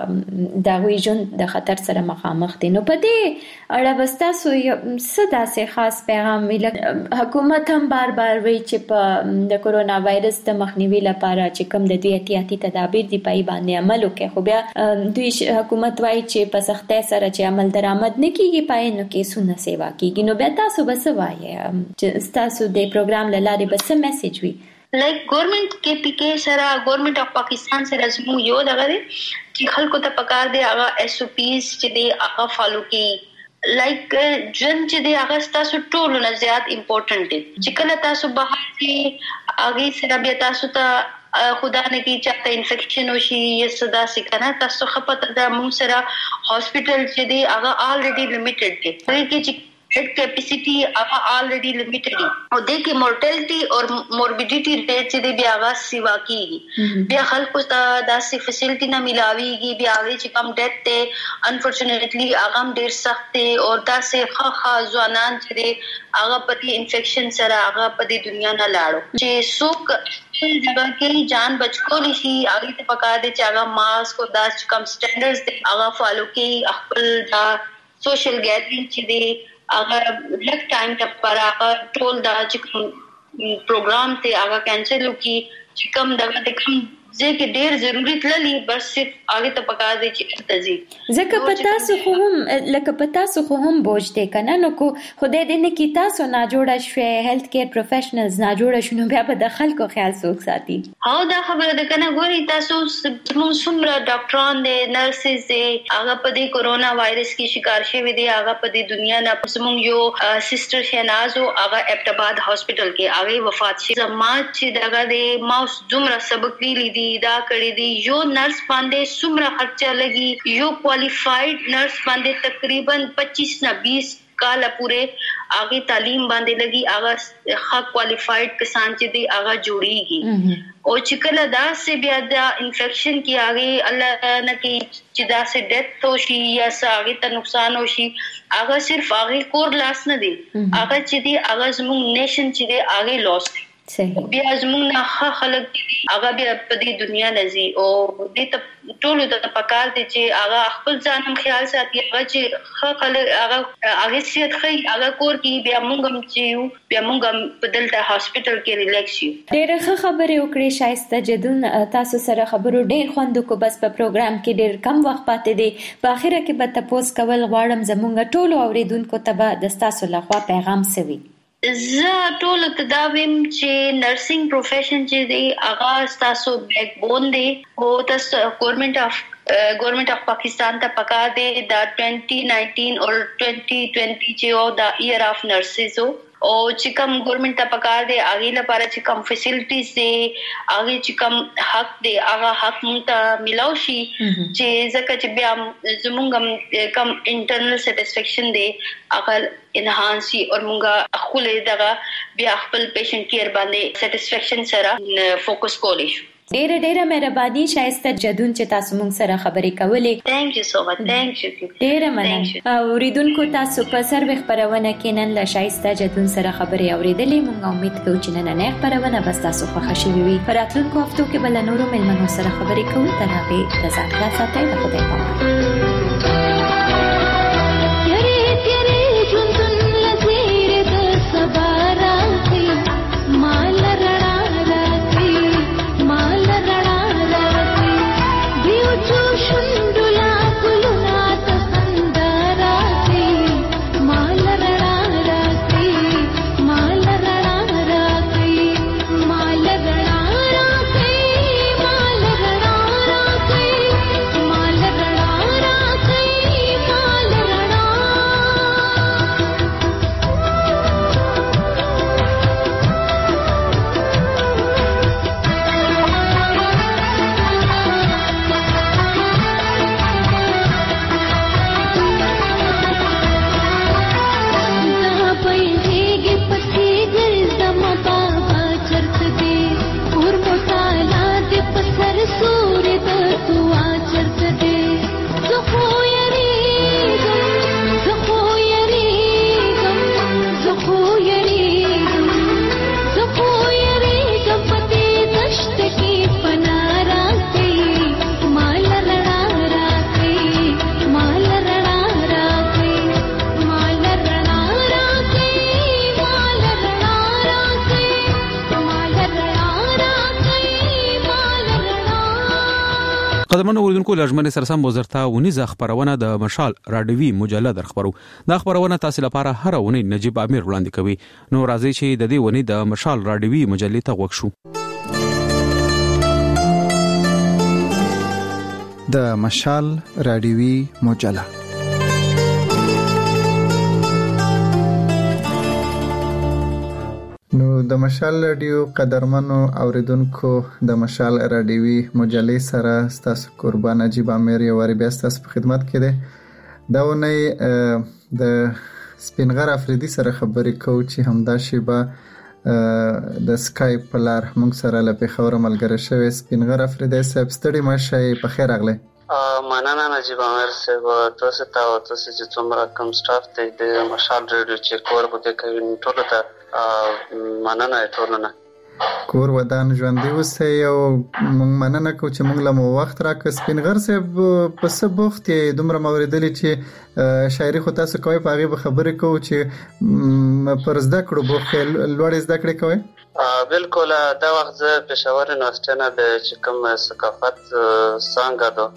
ته د غوي ژوند د خطر سره مخامخ دي نو په دې اړه وستاسو څه داسې خاص پیغام ویل حکومت هم بار بار وی چې په د کورونا وایرس د مخنیوي لپاره چې کوم د دوی احتیاطي تدابیر دی پای باندې عمل وکړي خو بیا دوی حکومت وایي چې په سختۍ سره چې عمل درآمد نه کیږي پای نو کیسونه سیوا کیږي نو بیا تاسو به څه وایي چې تاسو د پروګرام لاره به څه میسج وي لایک ګورنمنت کې پی کې سره ګورنمنت اف پاکستان سره زمو یو دغه دي چې خلکو ته پکار دي هغه ایس او پیز چې دی هغه فالو کی لایک جن چې دی هغه تاسو ټول نه زیات امپورټنٹ دي چې کله تاسو بهر کې هغه سره بیا تاسو ته خدا نه کی چاته انفیکشن وشي یا صدا سکنه تاسو خپته د مو سره هاسپټل چې دی هغه الریډي لیمیټډ دي هغه کې بیڈ کیپیسٹی هغه الریډي لیمیټډ دي او د کې مورټیلټي او موربیډیټي ریټ چې دی بیا هغه سیوا کیږي بیا خلکو ته داسې فیسیلیټي نه ملاويږي بیا هغه چې کم ډیټ ته انفورچونټلی هغه ډیر سخت دي او داسې خاخه ځوانان چې دی هغه په دې انفیکشن سره هغه په دې دنیا نه لاړو چې څوک جگہ کې جان بچ کول شي هغه ته پکار دي چې هغه ماسک او داس کم سټانډرډز دي هغه فالو کوي خپل دا سوشل گیدرینګ چې دی هغه لږ ټایم ته پر هغه ټول دا چې پروګرام ته هغه کینسل وکړي چې کوم دغه د کوم ځکه ډیر ضروری تللی بس صرف هغه ته پکار دي چې تزي ځکه پتا سو خو هم لکه پتا سو خو هم بوج دی کنه نو کو خدای دې نه کی تاسو نه جوړه شوي هیلث کیر پروفیشنلز نه جوړه شنو بیا په داخل کو خیال سوک ساتي هاو دا خبره ده کنه ګوري تاسو موږ څومره ډاکټران دي نرسز دي هغه په دې کورونا وایرس کې شکار شوی دي هغه په دې دنیا نه موږ یو سسټر شهناز او هغه ابټاباد هاسپټل کې هغه وفات شي زما چې دغه د ماوس دومره سبق ویلي دي دا کړی دي یو نرس باندې څومره خرچه لګي یو کوالیفاید نرس باندې تقریبا پچیس نه بیس کاله پورې آگے تعلیم باندې لګي هغه ښه کوالیفاید کسان چې دی هغه جوړیږي او چې کله دا سه بیا دا انفیکشن کی آگے الله نه کی چې دا سه ډیث وشي یا ساغه ته نقصان وشي هغه صرف هغه کور لاس نه دی هغه چې دی هغه زموږ نیشن چې دی هغه لاس صحیح بیا زموږ نه ښه خلک دي هغه بیا په دې دنیا نزي او دې ته ټول د پکار دي چې هغه خپل ځان هم خیال ساتي هغه چې ښه خلک هغه هغه سیت خي هغه کور کې بیا موږ هم چې بیا موږ هم په دلته هاسپټل کې ریلیکس یو ډېر ښه خبرې وکړې شایسته جدون تاسو سره خبرو ډېر خوند کو بس په پروګرام کې ډېر کم وخت پاتې دی په اخر کې به تاسو کول غواړم زموږ ټول اوریدونکو ته به د تاسو لخوا پیغام سوي زه ټول تداویم چې نرسنګ پروفیشن چې دی هغه تاسو بیک بون دی او تاسو ګورنمنت اف ګورنمنت اف پاکستان ته پکا دی دا twenty nineteen او twenty twenty چې او دا ایئر اف نرسز او چې کوم ګورنمنت ته پکا دی هغه لپاره چې کوم فیسیلیټیز دی هغه چې کوم حق دی هغه حق مونږ ته ملاوي شي چې ځکه چې بیا زموږ کوم انټرنل سټیسفیکشن دی هغه انهانسي او مونږه خپل دغه بیا خپل پیشنټ کیر باندې سټیسفیکشن سره فوکس کولی شو ډېر ډېر مهرباني شایسته جدون چې تاسو موږ سره خبرې کولې ثانک یو سو مچ ثانک یو ډېر مننه اوریدونکو تاسو په سروي خبرونه کې نن له شایسته جدون سره خبرې اوریدلې موږ امید کوو چې نن نه خبرونه بس تاسو خوښ شي وي پر راتلونکو هفتو کې بل نورو ملمنو سره خبرې کوو تر هغه د ځان خلاص ساتئ د خدای په امان قدمنو اوریدونکو لجمن سرسم وزارت ونیزه خبرونه د مشال راډیوي مجله در خبرو دا خبرونه تاسو لپاره هر ونی نجيب امیر وړاندې کوي نو راځي چې د دې ونی د مشال راډیوي مجلې ته وښو د مشال راډیوي مجله نو د مشال رادیو قدرمنو اوریدونکو د مشال رادیوي مجلې سره تاسو قربان نجيب امیر یو وری بیا تاسو په خدمت کې ده دا ونی د سپینغر افریدي سره خبرې کوو چې همدا شیبه د سکایپ په لار موږ سره له پیښور ملګری شوی سپینغر افریدي صاحب ستړي مشه په خیر راغلی مننه نجيب امیر صاحب تاسو ته او تاسو چې څومره کوم سټاف ته د مشال رادیو چې کور بده کوي ټول ته مننه ټولنه کور ودان ژوندۍ اوسئ او موږ مننه کوو چې موږ له مو وخت راکړ سپینغر صاحب په څه بوخت یې دومره موریدلې چې شاعري خو تاسو کوئ په هغې به خبرې کوو چې پر زده کړو بوخت لوړې زده کړې کوئ بالکل دا وخت زه پېښور یونیورسټۍ نه د چې کوم ثقافت څانګه ده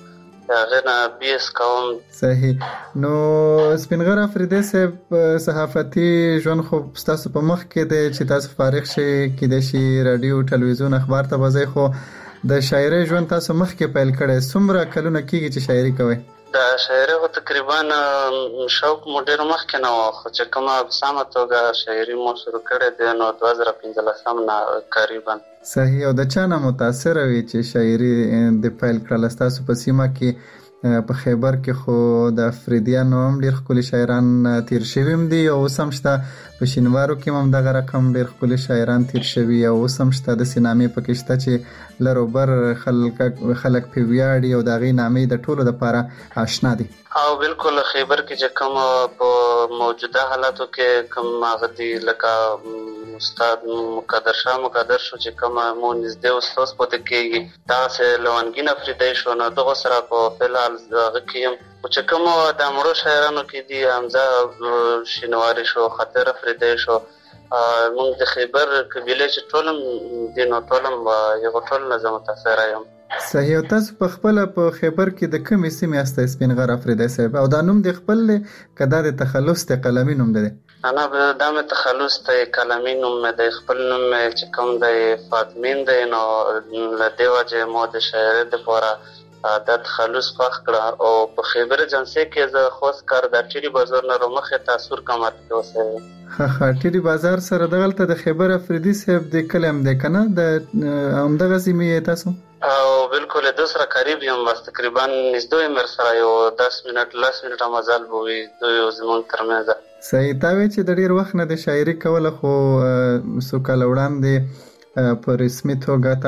هغه نه بي اس کوم. صحیح. نو سپینغر افریدی صاحب صحافتي ژوند خو تاسو په مخ کې دی چې تاسو فارغ شئ کېدای شي رادیو ټلویزیون اخبار ته وځئ، خو د شاعرۍ ژوند تاسو مخ کې پیل کړی. څومره کلونه کېږي چې شاعري کوئ؟ د شاعرۍ خو تقریبا شوق مو ډېر مخکې نه و، خو چې کومه په سمه توګه شاعري مو شروع کړې ده نو دوه زره پنځلسم نه تقریبا. صحیح. او د چا نه متاثره وي چې شاعري د پیل کړله؟ ستاسو په سیمه کې په خیبر کې خو د افریدیانو هم ډېر ښکلي شاعران تیر شوي هم دي، او اوس هم شته. په شینوارو کې هم دغه رقم ډېر ښکلي شاعران تیر شوي، او اوس هم شته. داسې نامې پکې شته چې لر او بر خلک خلک پرې ویاړي او د هغې نامې د ټولو دپاره اشنا دي. او بالکل خیبر کې چې کوم په موجوده حالاتو کې کوم هغه دي لکه استاد مقدر شاه مقدر شو چې کوم مو نږدې استاد پاتې کېږي، داسې لونګین افریدی شو، نو دغه سره په فلحال هغه کې یم. چې کوم د مړو شاعرانو کې دي حمزه شینواري شو، خاطر افریدی شو، موږ د خیبر قبیله چې ټول دي نو ټول یو ټول نه زه متاثره یم. صحیح. او تاسو په خپله په خیبر کې د کومې سیمې هستی سپینغر افریدی صاحب؟ او دا نوم د خپل دی که دا د تخلص دی قلمي نوم دی؟ نه دا مې تخلص دی قلمي نوم مې دی. خپل نوم مې چې کوم دی فاطمین دی، نو له دې وجې مو د شاعرۍ دپاره دا تخلص خوښ کړه. او په خیبر ایجنسۍ کې زه خوست کار د ټیري بازار نه رامخې ته سور کمر کې اوسېږم. ها ها ټیري بازار سره دغلته د خیبر افریدي صاحب د کلی هم دی که نه؟ د همدغه سیمې تاسو؟ او بالکل د سره قریب یم، بس تقریبا نږدې یم سره یو دس منټ لس منټه مزل به وي دوی زموږ ترمنځ. صحیح. تا وی چې د ډېر وخت نه د شاعري کوله، خو څو کاله وړاندې په رسمي توګه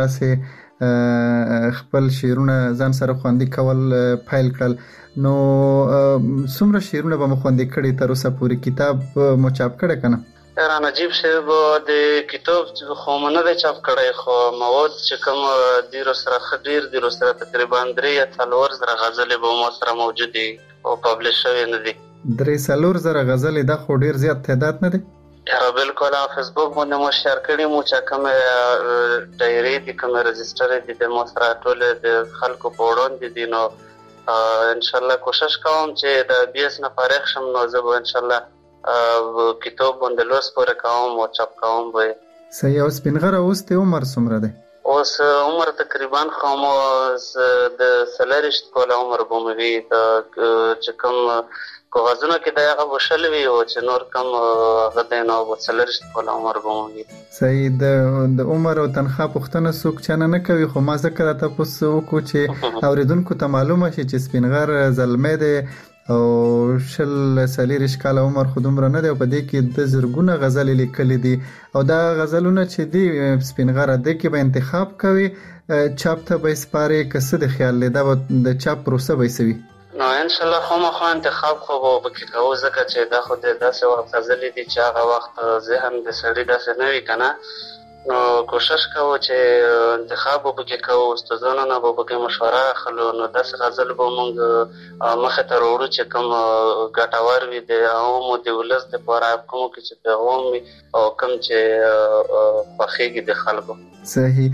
تاسې خپل شعرونه ځان سره خوندي کول پیل کړل. نو څومره شعرونه به مو خوندي کړي تر اوسه پورې؟ کتاب مو چاپ کړی که نه؟ را نجیب صاحب د کتاب خو مو نه دی چاپ کړی، خو مواد چې کوم دي راسره ښه ډېر دي، راسره تقریبا درې یا څلور زره غزلې به مو سره موجود دي او پبلش شوي نه دي. درې څلور زره غزلې دا خو ډېر زیات تعداد نه دی؟ یا بالکل. فیسبوک باندې مو شیر کړي مو چې کومې ډایرې دي کومې رجسټرې دي د مو سره ټولې د خلکو په وړاندې دي. نو انشاءالله کوشش کوم چې د بي اس نه فارغ شم نو زه به انشاءالله کتاب باندې لوس پورې کوم او چاپ کوم به. صحیح. او سپینغره اوس د عمر څومره دی؟ اوس عمر تقریبا خو مو د څلېرویشت کاله عمر به مې وي. چې کوم کاغذونه کې د هغه به شل وي او چې نور کم هغه دی نو به څلېرویشت کاله عمر به مې وي. صحیح. د عمر او تنخواه پوښتنه څوک چانه نه کوي، خو ما ځکه راته تپوس وکړو چې اورېدونکو ته معلومه شي چې سپینغر زلمی دی او شل څلېرویشت کاله عمر خو دومره نه دی، او په دې کې د زرګونه غزلې لیکلي دي. او دا غزلونه چې دي سپینغره دې کې به انتخاب کوي، چاپ ته به یې سپارې که څه د خیال دی؟ دا به د چاپ پروسه به یې څه وي؟ نو انشاءالله خامخا انتخاب خو به پکې کوو، ځکه چې دا خو د داسې وخت غزلې دي چې هغه وخت ذهن د سړي داسې نه وي که نه. نو کوشش کوو چې انتخاب به پکې کوو، استادانو نه به پکې مشوره اخلو. نو داسې غزل به موږ مخې ته راوړو چې کوم ګټور وي د عوامو د ولس دپاره، کومو کې چې پیغام وي او کوم چې خوښېږي د خلکو. صحیح.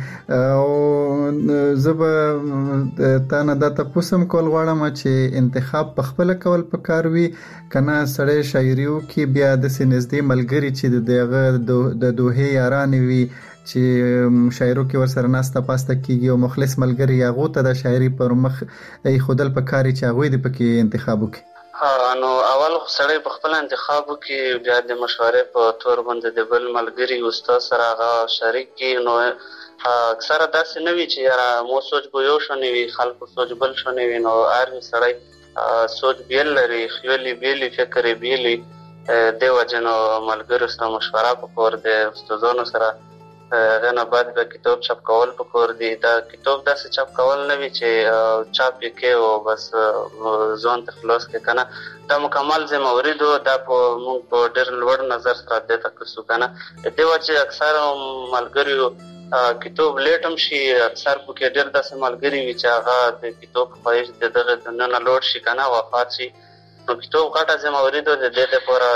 او زه به تا نه دا تپوس هم کول غواړم چې انتخاب په خپله کول پکار وي که نه سړی شاعري وکړي بیا داسې نږدې ملګري چې د هغه د دوحې یارانې وي چې شاعرو کې ورسره ناسته پاسته کېږي او مخلص ملګري هغو ته د شاعري پر مخ ایښودل پکار چې هغوی دې پکې انتخاب وکړي. نو اول خو سړی په خپل انتخاب وکړي، بیا د مشورې په تور باندې د بل ملګري استاد سره هغه شریک کړي. نو اکثره داسې نه وي چې یاره مو سوچ به یو شانی وي خلکو سوچ بل شانی وي. نو هر سړی سوچ بیل لري، خیالي بیلي، فکر یې بیلي. دې وجې نو ملګرو سره مشوره پکار دی، استادانو سره. هغې نه بعد به کتاب چاپ کول پکار دي. دا کتاب داسې چاپ کول نه وي چې چاپ یې کې او بس ځان ته خلاص کړې که نه. دا مکمل ذمهواري ده، دا په موږ په ډېر لوړ نظر سره دې ته کسو که نه. دې وجې اکثر ملګریو کتاب لیټ هم شي، اکثر پکې ډېر داسې ملګري وي چې هغه د کتاب خواهش د دغه دنیا نه لوړ شي که نه، وفات شي. نو کتاب غټه ځموري ده د دې لپاره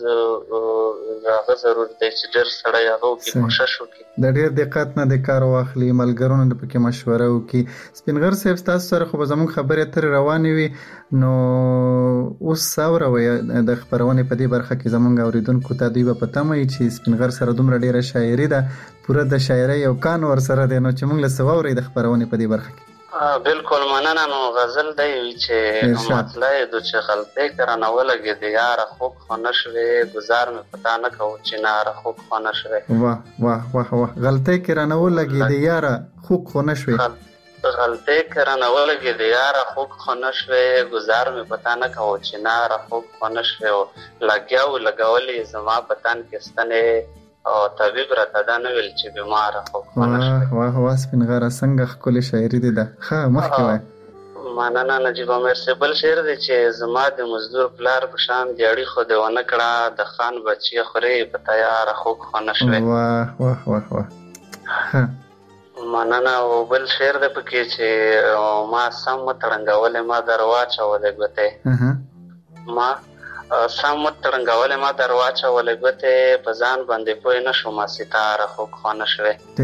ډېر هغه ضروري دی چې ډېر سړی هغه وکړي، کوشش وکړي د ډېر دقت نه د کار واخلي، ملګرونو د پکې مشوره وکړي. سپینغر صاحب ستاسو سره خو به زموږ خبرې اترې روانې وي، نو اوس اوروئ د خپرونې په دې برخه کې زموږ اورېدونکو ته دوی به په تمه وي چې سپینغر سره دومره ډېره شاعري ده، پوره د شاعرۍ یو کان ورسره دی، نو چې موږ له څه واورئ د خپرونې په دې برخه کې. بالکل مننه. نو غزل دی چې مطلع دو چې غلطی کرانه ولګېدې یاره خوب خو نه شوې، گزار مې پتا نه کوو چې ناره خوب خو نه شوې. واه واه واه واه غلطی کرانه ولګېدې یاره خوب خو نه شوې، غلطی کرانه ولګېدې یاره خوب خو نه شوې، گزار مې پتا نه کوو چې ناره خوب خو نه شوې. لګیا و لګولې زما په تن کې ستنې او طبیب راته دا نه ویل چې بیماره خوب خو نه شوې. واه واه سپینغره څنګه ښکلې شاعري دې ده. ښه مخکې وایه. مننه نجیبه مرسي. بل شعر دی چې زما د مزدور پلار په شان دیاړي خو دې ونه کړه، د خان بچي خورې په تیاره خوب خو نه شوې. واه واه واه واه. مننه. او بل شعر دی پکې چې ما سم وتړنګولې ما در واچولې ګوتې، ما سم وتړنګولې ما در واچولې ګوتې، په ځان باندې پوه نه شوم ستاره خوب خو نه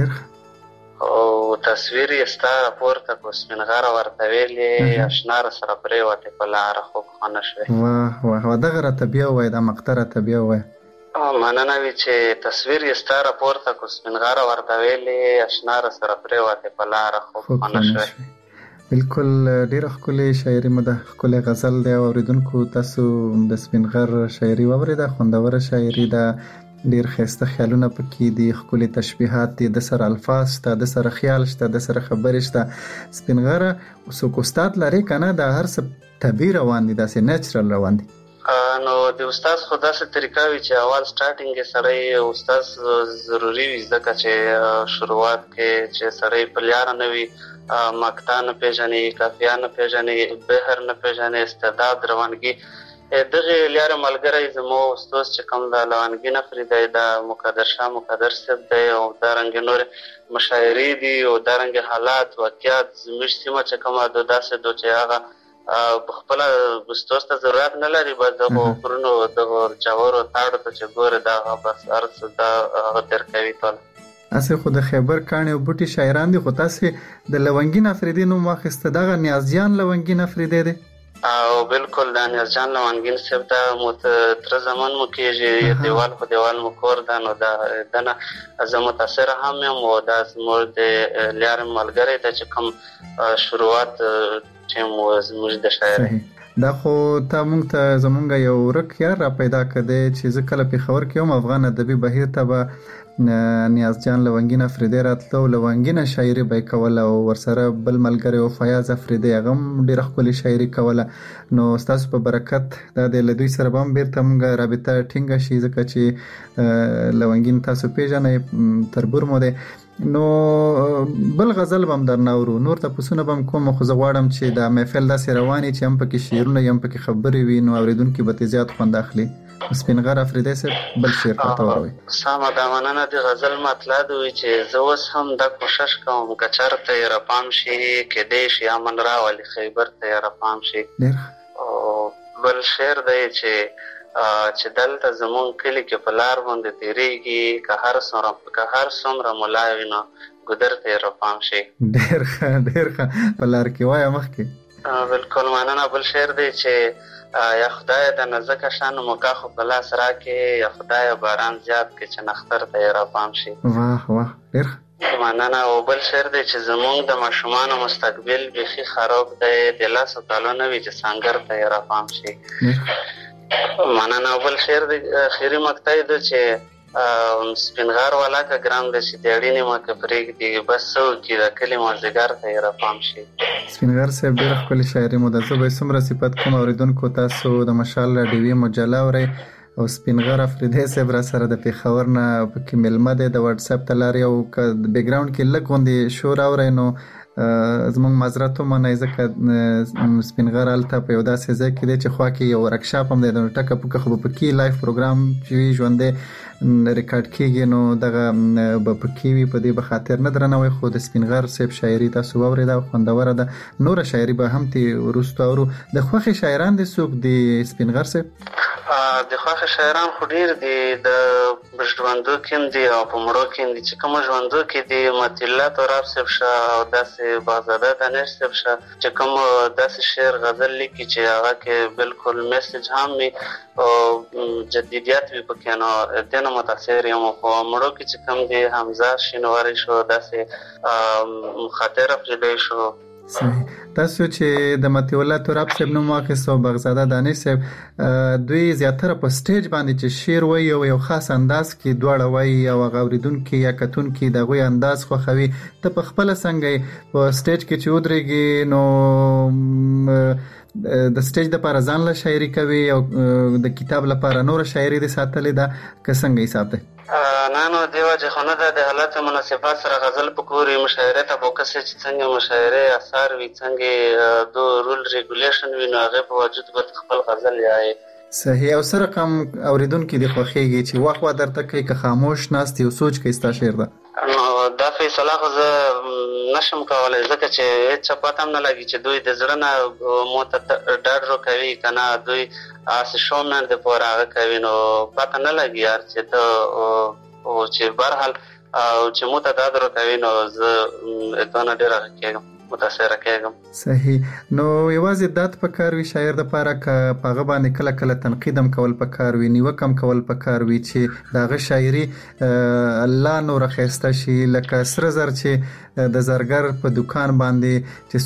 شوې. او تصویر یې ستا راپورته کړو سپینغره ورته ویلې، اشنا راسره پرېوتې په لاره خوب خو نه شوې. واه واه دغه راته بیا ووایه، دا مقطع راته بیا ووایه. مننه وي چې تصویر یې ستا راپورته کړو سپینغره ورته ویلې، اشنا راسره پرېوتې په لاره خوب خو نه شوې. بالکل ډیره ښکلې شاعري مو ده، ښکلی غزل دی. او اوریدونکو تاسو د سپینغر شاعري واورېده، خوندوره شاعري ده، ډیر ښایسته خیالونه پکې دي، ښکلي تشبیهات دي، د سره الفاظ شته، د سره خیال شته، د سره خبرې شته. سپینغره څوک استاد لري که نه، دا هر څه طبیعي روان دي، داسې نیچرل روان دي. نو د استاد خو داسې طریقه وي چې اول سټارټینګ یې سړی استاد ضروري وي، ځکه چې شروعات کې چې سړی په لیاره نه وي، مقطع نه پېژني، قافیه نه پېژني، بحر نه پېژني، استعداد روانګي. دغې لیارې ملګری زما استاد چې کوم د روانګي نفري دی، د مقدر شاه مقدر صاحب دی، او دارنګې نورې مشاعرې دي، او دارنګې حالات واقعات زموږ سیمه چې کومه ده داسې ده چې هغه خپله استاد ته ضرورت نه لري، بس دغو غرونو دغو جوارو تاړو ته چې ګورې دغه بس هر څه دا هغه تېر کوي ټوله. اسې خو د خیبر کاڼي او بوټي شاعران دي، خو تاسې د لونګین افریدي نوم واخیسته، دغه نیازجان لونګین افریدی دی؟ او بالکل د نیازجان لونګین صاحب ته مو تره زمان مو کېږي، دیوال خو دیوال مو کور ده، نو د ده نه زه متاثره هم یم، او دا زموږ د لیارې ملګری ده چې کوم شروعات چې مو زموږ د شاعرۍ. دا خو تا مونږ ته زمونږ یو ورک یار را پیدا کړی چې زه کله پېښور کې یم، افغان ادبي بهیر ته به نیازجان لونګین افریدی راتلو، لونګینه شاعري به یې کوله، او ورسره بل ملګری و فیاض افریدی، هغه هم ډېره ښکلې شاعري کوله. نو ستاسو په برکت دا دی له دوی سره به هم بیرته مونږ رابطه ټینګه شي، ځکه چې لونګین تاسو پېژنئ، تربور مو دی. نو بل غزل به هم درنه اورو، نور تپوسونه به هم کوم، خو زه غواړم چې دا محفل داسې روان وي چې هم پکې شعرونه هم پکې خبرې وي، نو اورېدونکي به ترې زیات خوند اخلي. سپینغر افریدی صاحب بل شعر راته واوروئ. سمه ده. مننه. د غزل مطلع ده وي چې زه اوس هم دا کوشش کوم که چېرته یې راپام شي، کیدی شي امن راولي خیبر ته یې راپام شي. او بل شعر دی چې چې دلته زمونږ کلي کې په لار باندې تېرېږي، که هر څومره که هر څومره ملا وي نو ګودر ته یې راپام شي. ډېر ښه ډېر ښه. په لار کې وایه مخکې. بالکل مننه. بل شعر دی چې یا خدای د نازکه شان موکا خو په لاس راکې، یا خدای باران زیات کې چې نختر ته یې راپام شي. واه واه ډېر ښه. مننه. او بل شعر دی چې زمونږ د ماشومانو مستقبل بیخي خراب دی، د لسو کالو نه وي چې سنګر ته یې راپام شي. مننه. او بل شعر دی اخري مقطع ده چې سپینغار والا که ګرام دی چې دیاړي نیمه که پرېږدي، بس څه وکړي د کلي مازدیګر ته یې راپام شي. سپینغر صاحب ډېره ښکلې شاعري مو ده. زه به یې څومره صفت کوم اورېدونکو، تاسو د مشال راډیوي مجله اورئ، او سپینغر افریدی صاحب را سره د پېښور نه پکې میلمه دی، د واټساپ ته لارې، او که د بیکګراونډ کې لږ غوندې شور اورئ نو زموږ معذرت ومنئ ځکه سپینغر هلته په یو داسې ځای کې دی چې خوا کې یو ورکشاپ هم دی نو ټکه پوکه خو به پکې لایف پروګرام چې ژوندی ریکارډ کیږي نو دغه به پکې وي په دې به خاطر نه درنوي خو د سپینغر صاحب شاعري تاسو واورېده خوندوره ده نوره شاعري به هم ترې وروسته اورو د خوښې شاعران دي څوک دي سپینغر صاحب د خوښه شاعران خو ډیر دي د ژوندو کې دي او په مړو کې دي چې کوم ژوندو کې دي مطیع الله تراب صاحب شه او داسې بازاده دانش صاحب شه چې کوم داسې شعر غزل لیکي چې هغه کې بالکل میسج هم وي او جدیدیت وي پکې نو دنه متاثر یم خو مړو کې چې کوم دي حمزه شینواری شو داسې مخاطر افریدی شو. صحیح. تاسو چې د مطیع الله تراب صاحب نوم واخیستو بغزاده دانش صاحب دوی زیاتره په سټیج باندې چې شعر وایي او یو خاص انداز کې دواړه وایي او غوریدونکو یا کتونکو دغه انداز خوښوي ته په خپل څنګه په سټیج کې چې ودرېږي نو د سټیج د لپاره ځان له شاعري کوي او د کتاب لپاره نور شاعري د ساتلې ده که څنګه حساب ده؟ نه نو دیو چې خونه ده د حالت مناسبات سره غزل پکوري مشاعره ته فوکس چې څنګه مشاعره اثر وي څنګه دو رول ریګولیشن وي نو هغه په وجود به خپل غزل یای. صحیح. او سره کوم اوریدونکو د خوخيږي چې واخ وا درته کوي که خاموش ناست یو سوچ کوي ستا شعر ده نو دا فیصله خو زه نشم کولای ځکه چې هیڅ پته هم نه لګي چې دوی د زړه نه مو ته ډاډ کوي کنه دوی اس شومن د پورا کوي نو پته نه لګي یار چې ته او چې بهرحال او چې مو ته ډاډ کوي نو زه اتونه ډیر کېږم متاثر کېږم. صحیح. نو یوازې دات په کار وی شاعر د پاره ک پاغه باندې کله کله تنقیدم کول په کار وی نیوکم کول په کار وی چې داغه شاعري الله نور خسته شي لکه سره زر چې د زرګر په دکان باندې چې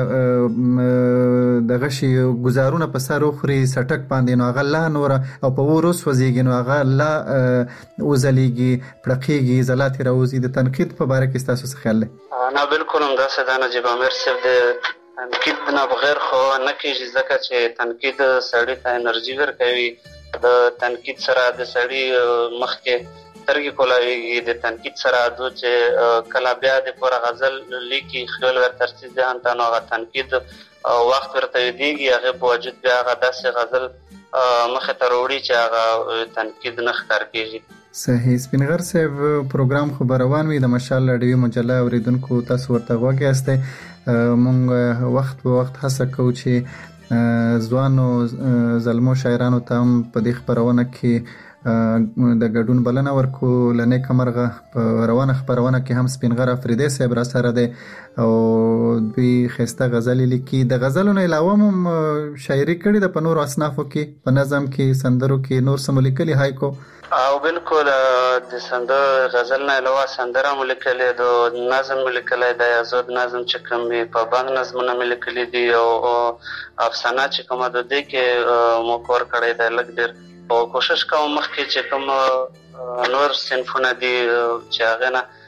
څومره دغه شي گزارونه په سر خوري سټک باندې نو هغه الله نور او په وروس وزيږي نو هغه الله وزليږي پړقيږي زلات راوزي د تنقید په باره کې تاسو څه خیال لرئ؟ نه بالکل هم داسې ده نجیب امیر صاحب د تنقید نه بغیر خو نه کېږي ځکه چې تنقید سړی ته انرژي ورکوي د تنقید سره د سړی مخ کې سترګې کولاویږي د تنقید سره دو چې کله بیا د پوره غزل لیکي خیال ور ترسیز ذهن ته نو هغه تنقید وخت ورته دیږي هغه په وجود بیا هغه داسې غزل مخه ته وروړي چې هغه تنقید نه ښکار کېږي. صحیح. سپینغر صاحب پروګرام خو روان وي د مشال ډیوی مجله اوریدونکو تاسو ورته غوږی استه مونږ وخت په وخت هڅه کوو چې ځوانو زلمو شاعرانو ته هم په دې خبرونه کې د ګډون بلنه ورکو لنه کمرغه په روانه خبرونه کې هم سپینغر افریدی صاحب را سره دی او دوی خسته غزل لیکي د غزلونو علاوه هم شاعري کړې د پنور اصنافو کې په نظم کې سندرو کې نور سم لیکلي هایکو او بالکل د سندر غزل نه علاوه سندره ملکلې د نظم ملکلې د یزود نظم چې کوم په باندې نظمونه ملکلې دي او افسانه چې کومه د دې کې مو کور کړی دی لګ ډیر او کوشش کوم مخکې چې کوم نور صنفونه دي چې هغه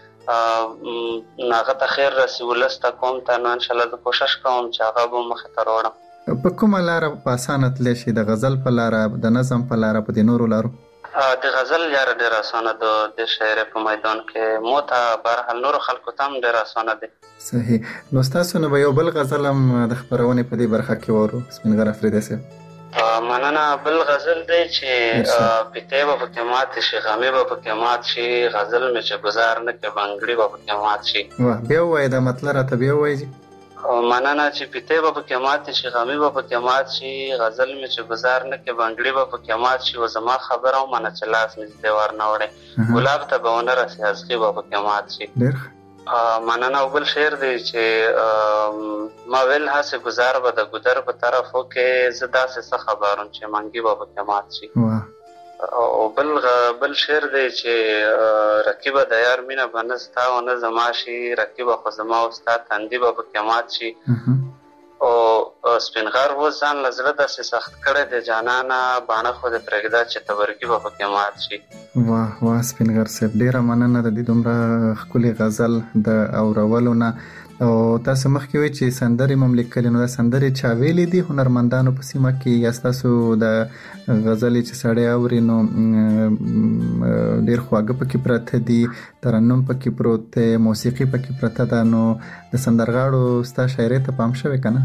نه ناغه ته خیر رسي ولسته کوم ته نو ان شاء الله د کوشش کوم چې هغه به مخ ته وړم. په کومه لار په اسانه تل شي د غزل په لار د نظم په لار په د نورو لارو؟ د غزل یاره ډیر اسانه ده د شاعر په میدان کې مو ته بهرحال نور خلکو ته هم ډیر اسانه دي. صحیح. نو تاسو نو یو بل غزل هم د خبرونه په دې برخه کې ورو سپینغر افریدی صاحب مننه. بل غزل دی چې پته به پکې مات شي غمه به پکې مات شي غزل مې چې گزار نه کې بنگړي به پکې مات شي. واه بیا وای دا مطلب راته بیا وایي مننه چې پته به پکې مات شي غمه به پکې مات شي غزل مې چې گزار نه کې بنگړي به پکې مات شي و زما خبره او منه چې لاس مې دیوار نه وړي ګلاب ته به ونه رسي ازغي به پکې مات شي. ډېر مننه. او بل شعر دی چې ما ویل هسه گزار به د ګدر په طرفو کې زدا سه خبرون چې منګي به پکې مات شي. واه. او بل بل شعر دی چې رقیب د یار مینه بنستا او نه زما شي رقیب خو زما او استاد تندی به پکې مات شي. او سپینغر و ځان لزړه د سخت کړه د جانانا باڼه خو د پرګدا چې تبرکی به پکې مات شي. واه واه سپینغر صاحب ډیره مننه د دې دومره خولي غزل د اورولونه او تاسو مخکې وی چې سندرې مملکت نو سندرې چا ویلې دي هنرمندانو په سیمه کې یا تاسو د غزلې چې سړی اوري نو ډیر خواږه پکې پراته دي ترنم پکې پروت دی موسیقي پکې پراته ده نو د سندرغاړو ستا شاعري ته پام شوی کنه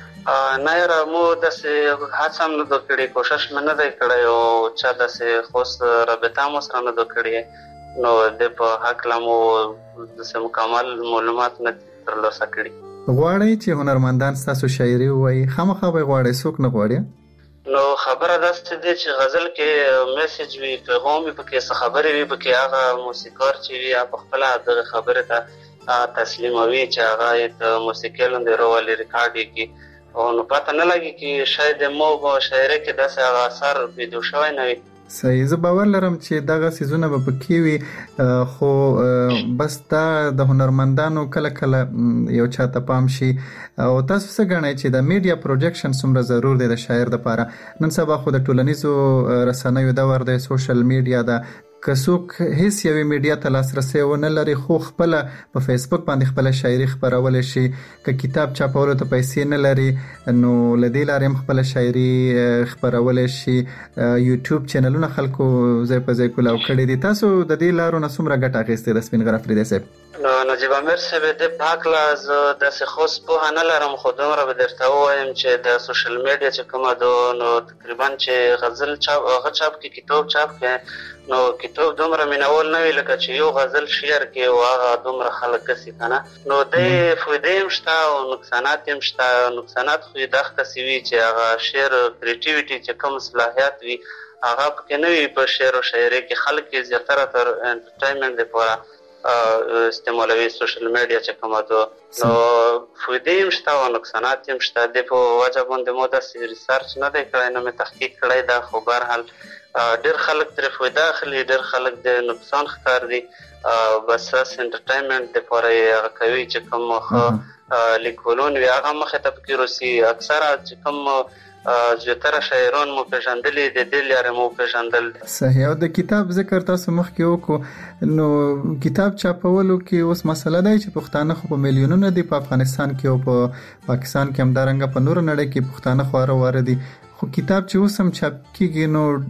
نه را مو د سه هڅه نه وکړې کوشش مې نه دی کړی او چا د سه خوش رابطه مو سره نه وکړې نو د په حق لمو د سه مکمل معلومات نه ترلاسه کړي غواړي چې هنرمندان تاسو شاعري وایي خامخا به غواړي څوک نه غواړي نو خبره ده چې غزل کې میسج وي پیغام وي پکې څه خبرې وي پکې هغه موسیقار چې وي په خپل د خبره ته تسلیموي چې هغه د موسیقي لوندې روالي ریکارډ کی او نو پته نه لګي چې شاید مو په شاعري کې داسې اثر پیدا شوی نه وي صحیح زه باور لرم چې دغه سيزونه به پکې وي خو بس دا د هنرمندانو کله کله یو چاته پام شي او تاسو څه غواړئ چې د میډیا پروجکشن څومره ضرور دی د شاعر لپاره نن سبا خو د ټولنیزو رسنیو دور دی سوشل میډیا دا کڅوک هیڅ یوې میډیا ته لاسرسي ونه لري خو خپل په فیسبوک باندې خپل شاعري خبرول شي ک کتاب چاپولو ته پیسې نه لري نو لدی لارم خپل شاعري خبرول شي یوټیوب چینلونه خلکو زې په ځای کولاو کړي دي تاسو د دې لارو نه څومره ګټه اخیستې د سپین غر افریدي صاحب نو نجیب امیر صاحب د پاکلا ز د سخوس په نه لرم خو دومره به درته وایم چې د سوشل میډیا چې کومه دو نو تقریبا چې غزل چاپ هغه چاپ کې کتاب چاپ کې نو کتاب دومره مینول نه وی لکه چې یو غزل شعر کې او هغه دومره خلک کسي کنه نو د فائدې مشته او نقصانات هم شته نقصانات خو د خاصي وی چې هغه شعر کریټیویټي چې کوم صلاحیت وی هغه کې نه وی په شعر او شاعري کې خلک زیاتره تر انټرټینمنت لپاره استعمالوي سوشل میډیا چې کومه دو نو فائدې هم شته او نقصانات هم شته د په وجه باندې مو د ریسرچ نه دی کړی نو مې تحقیق کړی دا خو بهر حال ډېر خلک تر فائدہ اخلي ډېر خلک د نقصان ښکار دي بس اس انټرټینمنت د پاره کوي چې کوم لیکولون وی هغه مخه ته پکې روسي اکثره چې کوم زیاتره شاعران مو پیژندلې د دې لارې مو پیژندل صحیح او د کتاب ذکر تاسو مخ کې وکړو نو کتاب چاپولو کې اوس مسله ده چې پښتانه خو په میلیونونو دي په افغانستان کې او په پاکستان کې هم دارنګ په نور نړۍ کې پښتانه خواره واره دي خو کتاب چې اوس هم چاپ کیږي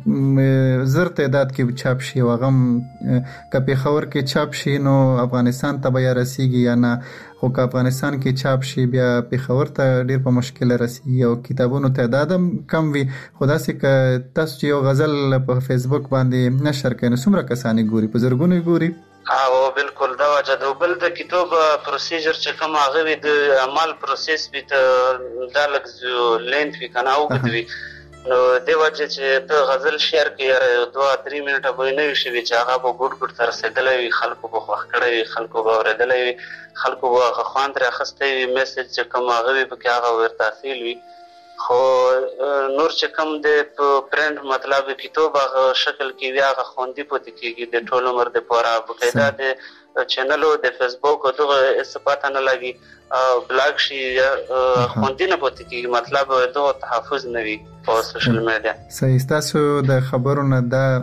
نو زر تعداد کې چاپ شي واغم کپی خبر کې چاپ شي نو افغانستان ته بیا رسیږي یا نه خو که افغانستان کې چاپ شي بیا پیښور ته ډیر په مشکل رسیږي او کتابونو تعداد هم کم وي خدا سي ک تاسو چې یو غزل په فیسبوک باندې نشر کړئ نو څومره کسانی ګوري په زرګونو ګوري او بالکل دا وجه د بل د کتاب پروسیجر چې کوم هغه وي د عمل پروسس وي ته دا لږ لینث وي کنه او کوي نو د وجه چې ته غزل شعر کې دوه درې منټه به نه شي چې هغه به ګډ ګډ تر رسیدلې خلکو به خوښ کړي خلکو به اوریدلې خلکو به خوان تر اخستې میسج چې کوم هغه وي په هغه ورته تحصیل وي خو نور چې کوم د پرنٹ مطلب کتاب هغه شکل کې وی هغه خوندې پوت کېږي د ټول عمر د پورا بقاعده د چینلو د فیسبوک او دغه استفاده نه لګي بلاګ شي خوندې نه پوت کېږي مطلب د تحفظ نه وي په سوشل میډیا صحیح تاسو د خبرونو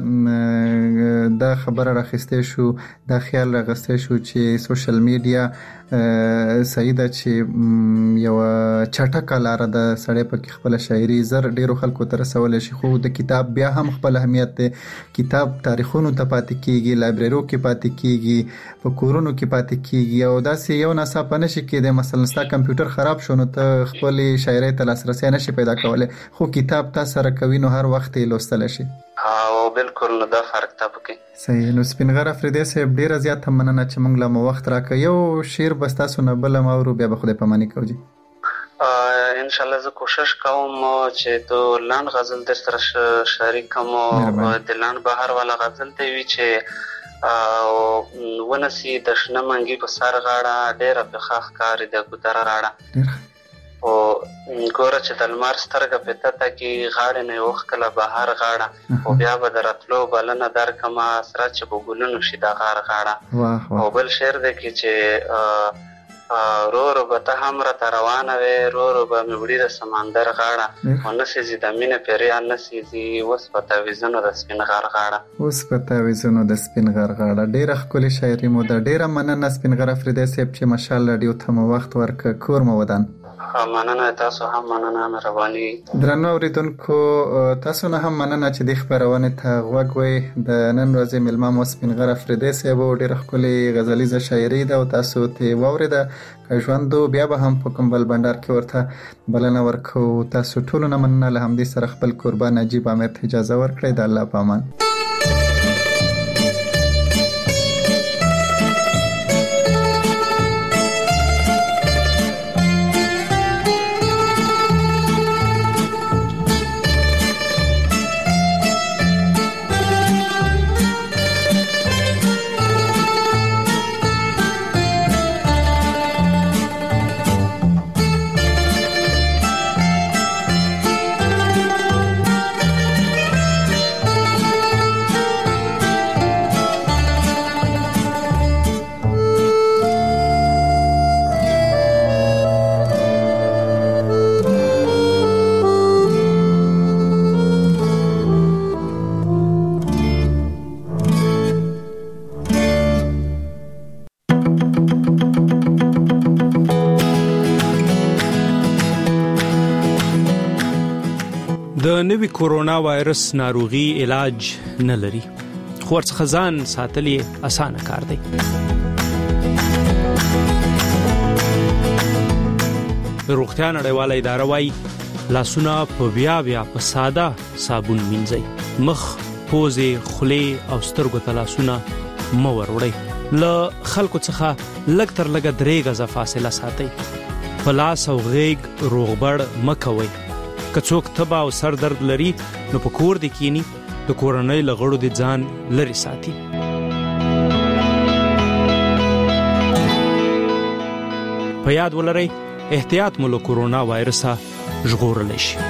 د د خبره راخسته شو د خیال راغسته شو چې سوشل میډیا صحیح ده چې یو چټک لار د سړی په خپل شاعري زر ډیرو خلکو ته رسول شي خو د کتاب بیا هم خپل اهمیت دی کتاب تاریخونو ته پاتې کیږي لایبرریو کې پاتې کیږي په کورونو کې پاتې کیږي او داسې یو ناڅاپه نشي کېدای مثلا ستا کمپیوټر خراب شو نو ته خپل شاعري ته لاسرسي نشي پیدا کولای خو کتاب تاسو سره کوي نو هر وخت لوستل شي او بالکل نو دا فرق ته پکې صحیح نو سپینغر افریدي صاحب ډیر زیات مننه چې موږ له وخت راکې یو شعر بس تاسو نه بل ما ورو بیا به خدای پاماني کوجی ان شاء الله زه کوشش کوم چې تو لاند غزل در سره شریک کوم د لاند بهر والا غزل ته وی چې او ونسي د شنه منګي په سر غاړه ډیر په خاخ کار د ګدر راړه او ګوره چې د لمر سترګه پته تا کې غاړه نه وخ کله بهر غاړه او بیا به درتلو بلنه در کما سره چې بګولونو شي د غار غاړه او بل شعر د کې چې رو رو به ته هم را روانه وې، رو رو به مې وړي د سمندر غاړه، ونه سېزي د مینې پیریان نه سېزي، اوس په تعویذونو د سپین غر غاړه. اوس په تعویذونو د سپین غر غاړه. ډېره ښکلې شاعري مو ده. ډېره مننه سپین غر افریدی صاحب چې مشال راډیو ته مو وخت ورکړ. کور مو ودان. مننه، تاسو هم مننه، مهرباني. درنو اوریدونکو، تاسو نه هم مننه چې د خبرونه ته غوږ وئ. د نن ورځې مېلمه مو سپین غر افریدی صاحب ډېره ښکلې غزلیزه شاعري ده او تاسو ته واورېده. که ژوندو بیا به هم په کوم بل بندر کې ورته بلنه ورکوو. تاسو ټولو نه مننه. له همدې سره خپل کوربه نجیب امیر ته اجازه ورکړئ. د الله په امان. د نوي کورونا وایرس ناروغي علاج نه لري، خو ورڅخه ځان ساتل یې اسانه کار دی. روغتیا نړیواله اداره وايي لاسونه په بیا بیا په ساده صابون مینځئ. مخ، پوزې، خولې او سترګو ته لاسونه مه وروړئ. له خلکو څخه لږ تر لږه درې غزه فاصله ساتئ. په لاس او غیږ روغبړ مه کوئ. که څوک تبه او سر درد لري نو په کور دې کینی، د کورنۍ له غړو دې ځان لرې ساتي. په یاد ولرئ احتیاط مو له کورونا وایرسه ژغورلی شي.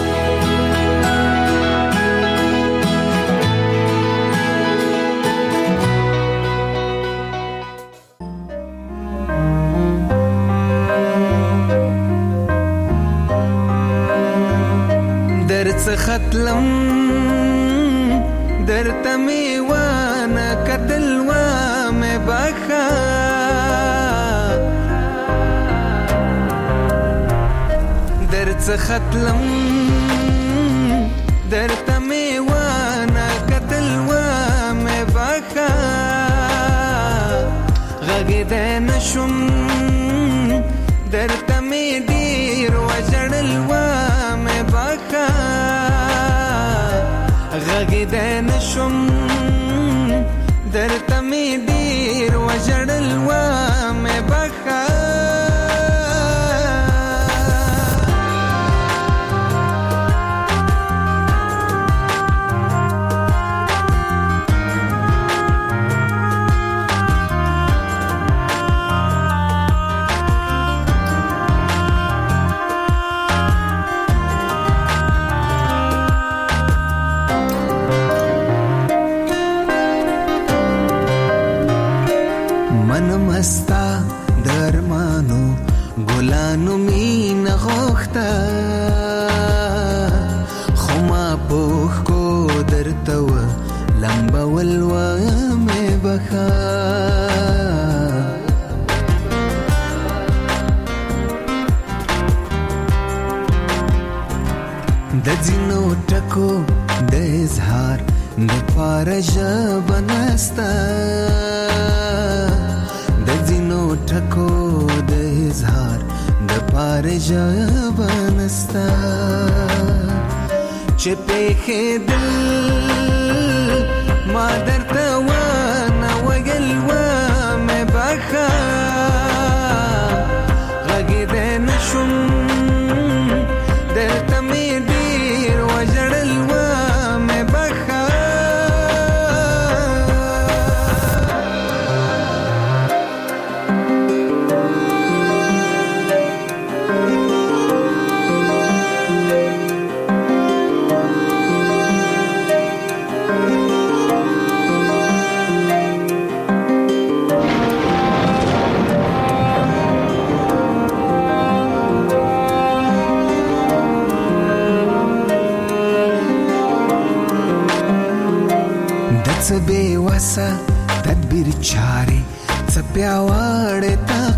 ختلم درته می وانه کتل و مې بخا درته ختلم درته می وانه کتل و مې بخا غږیدای نشم درته می ډیر وژړل و مې بخا غږیدای نشم درته می ډیر وژړل و مې بخا مستا درمانو ګلانو مين غوښتا خو ما پوښ کو درته و لمبا ولوا مې بخا د ځینو ټکو د اظهار د پارژ بنستا ټکو د اظهار د پاره ژبنستا چې پېښې دل ما درته ونه ویل و مې بخا غږیدای نشم درته مې ډېر وژړل و مې بخا څبې وسه تدبیر چارې څپیاوړې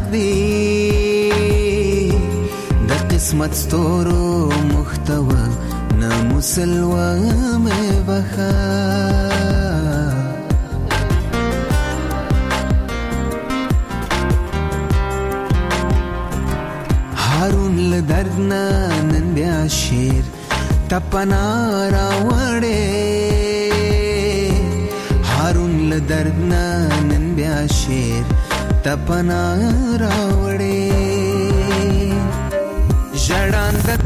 تقدیر د قسمت ستورو محتوا نه مسلوه مې بخا هارون له درد نه نن بیا شیر تپنا راوړې هارون له درد نه نن بیا شیر تپنا راوړې ژړاند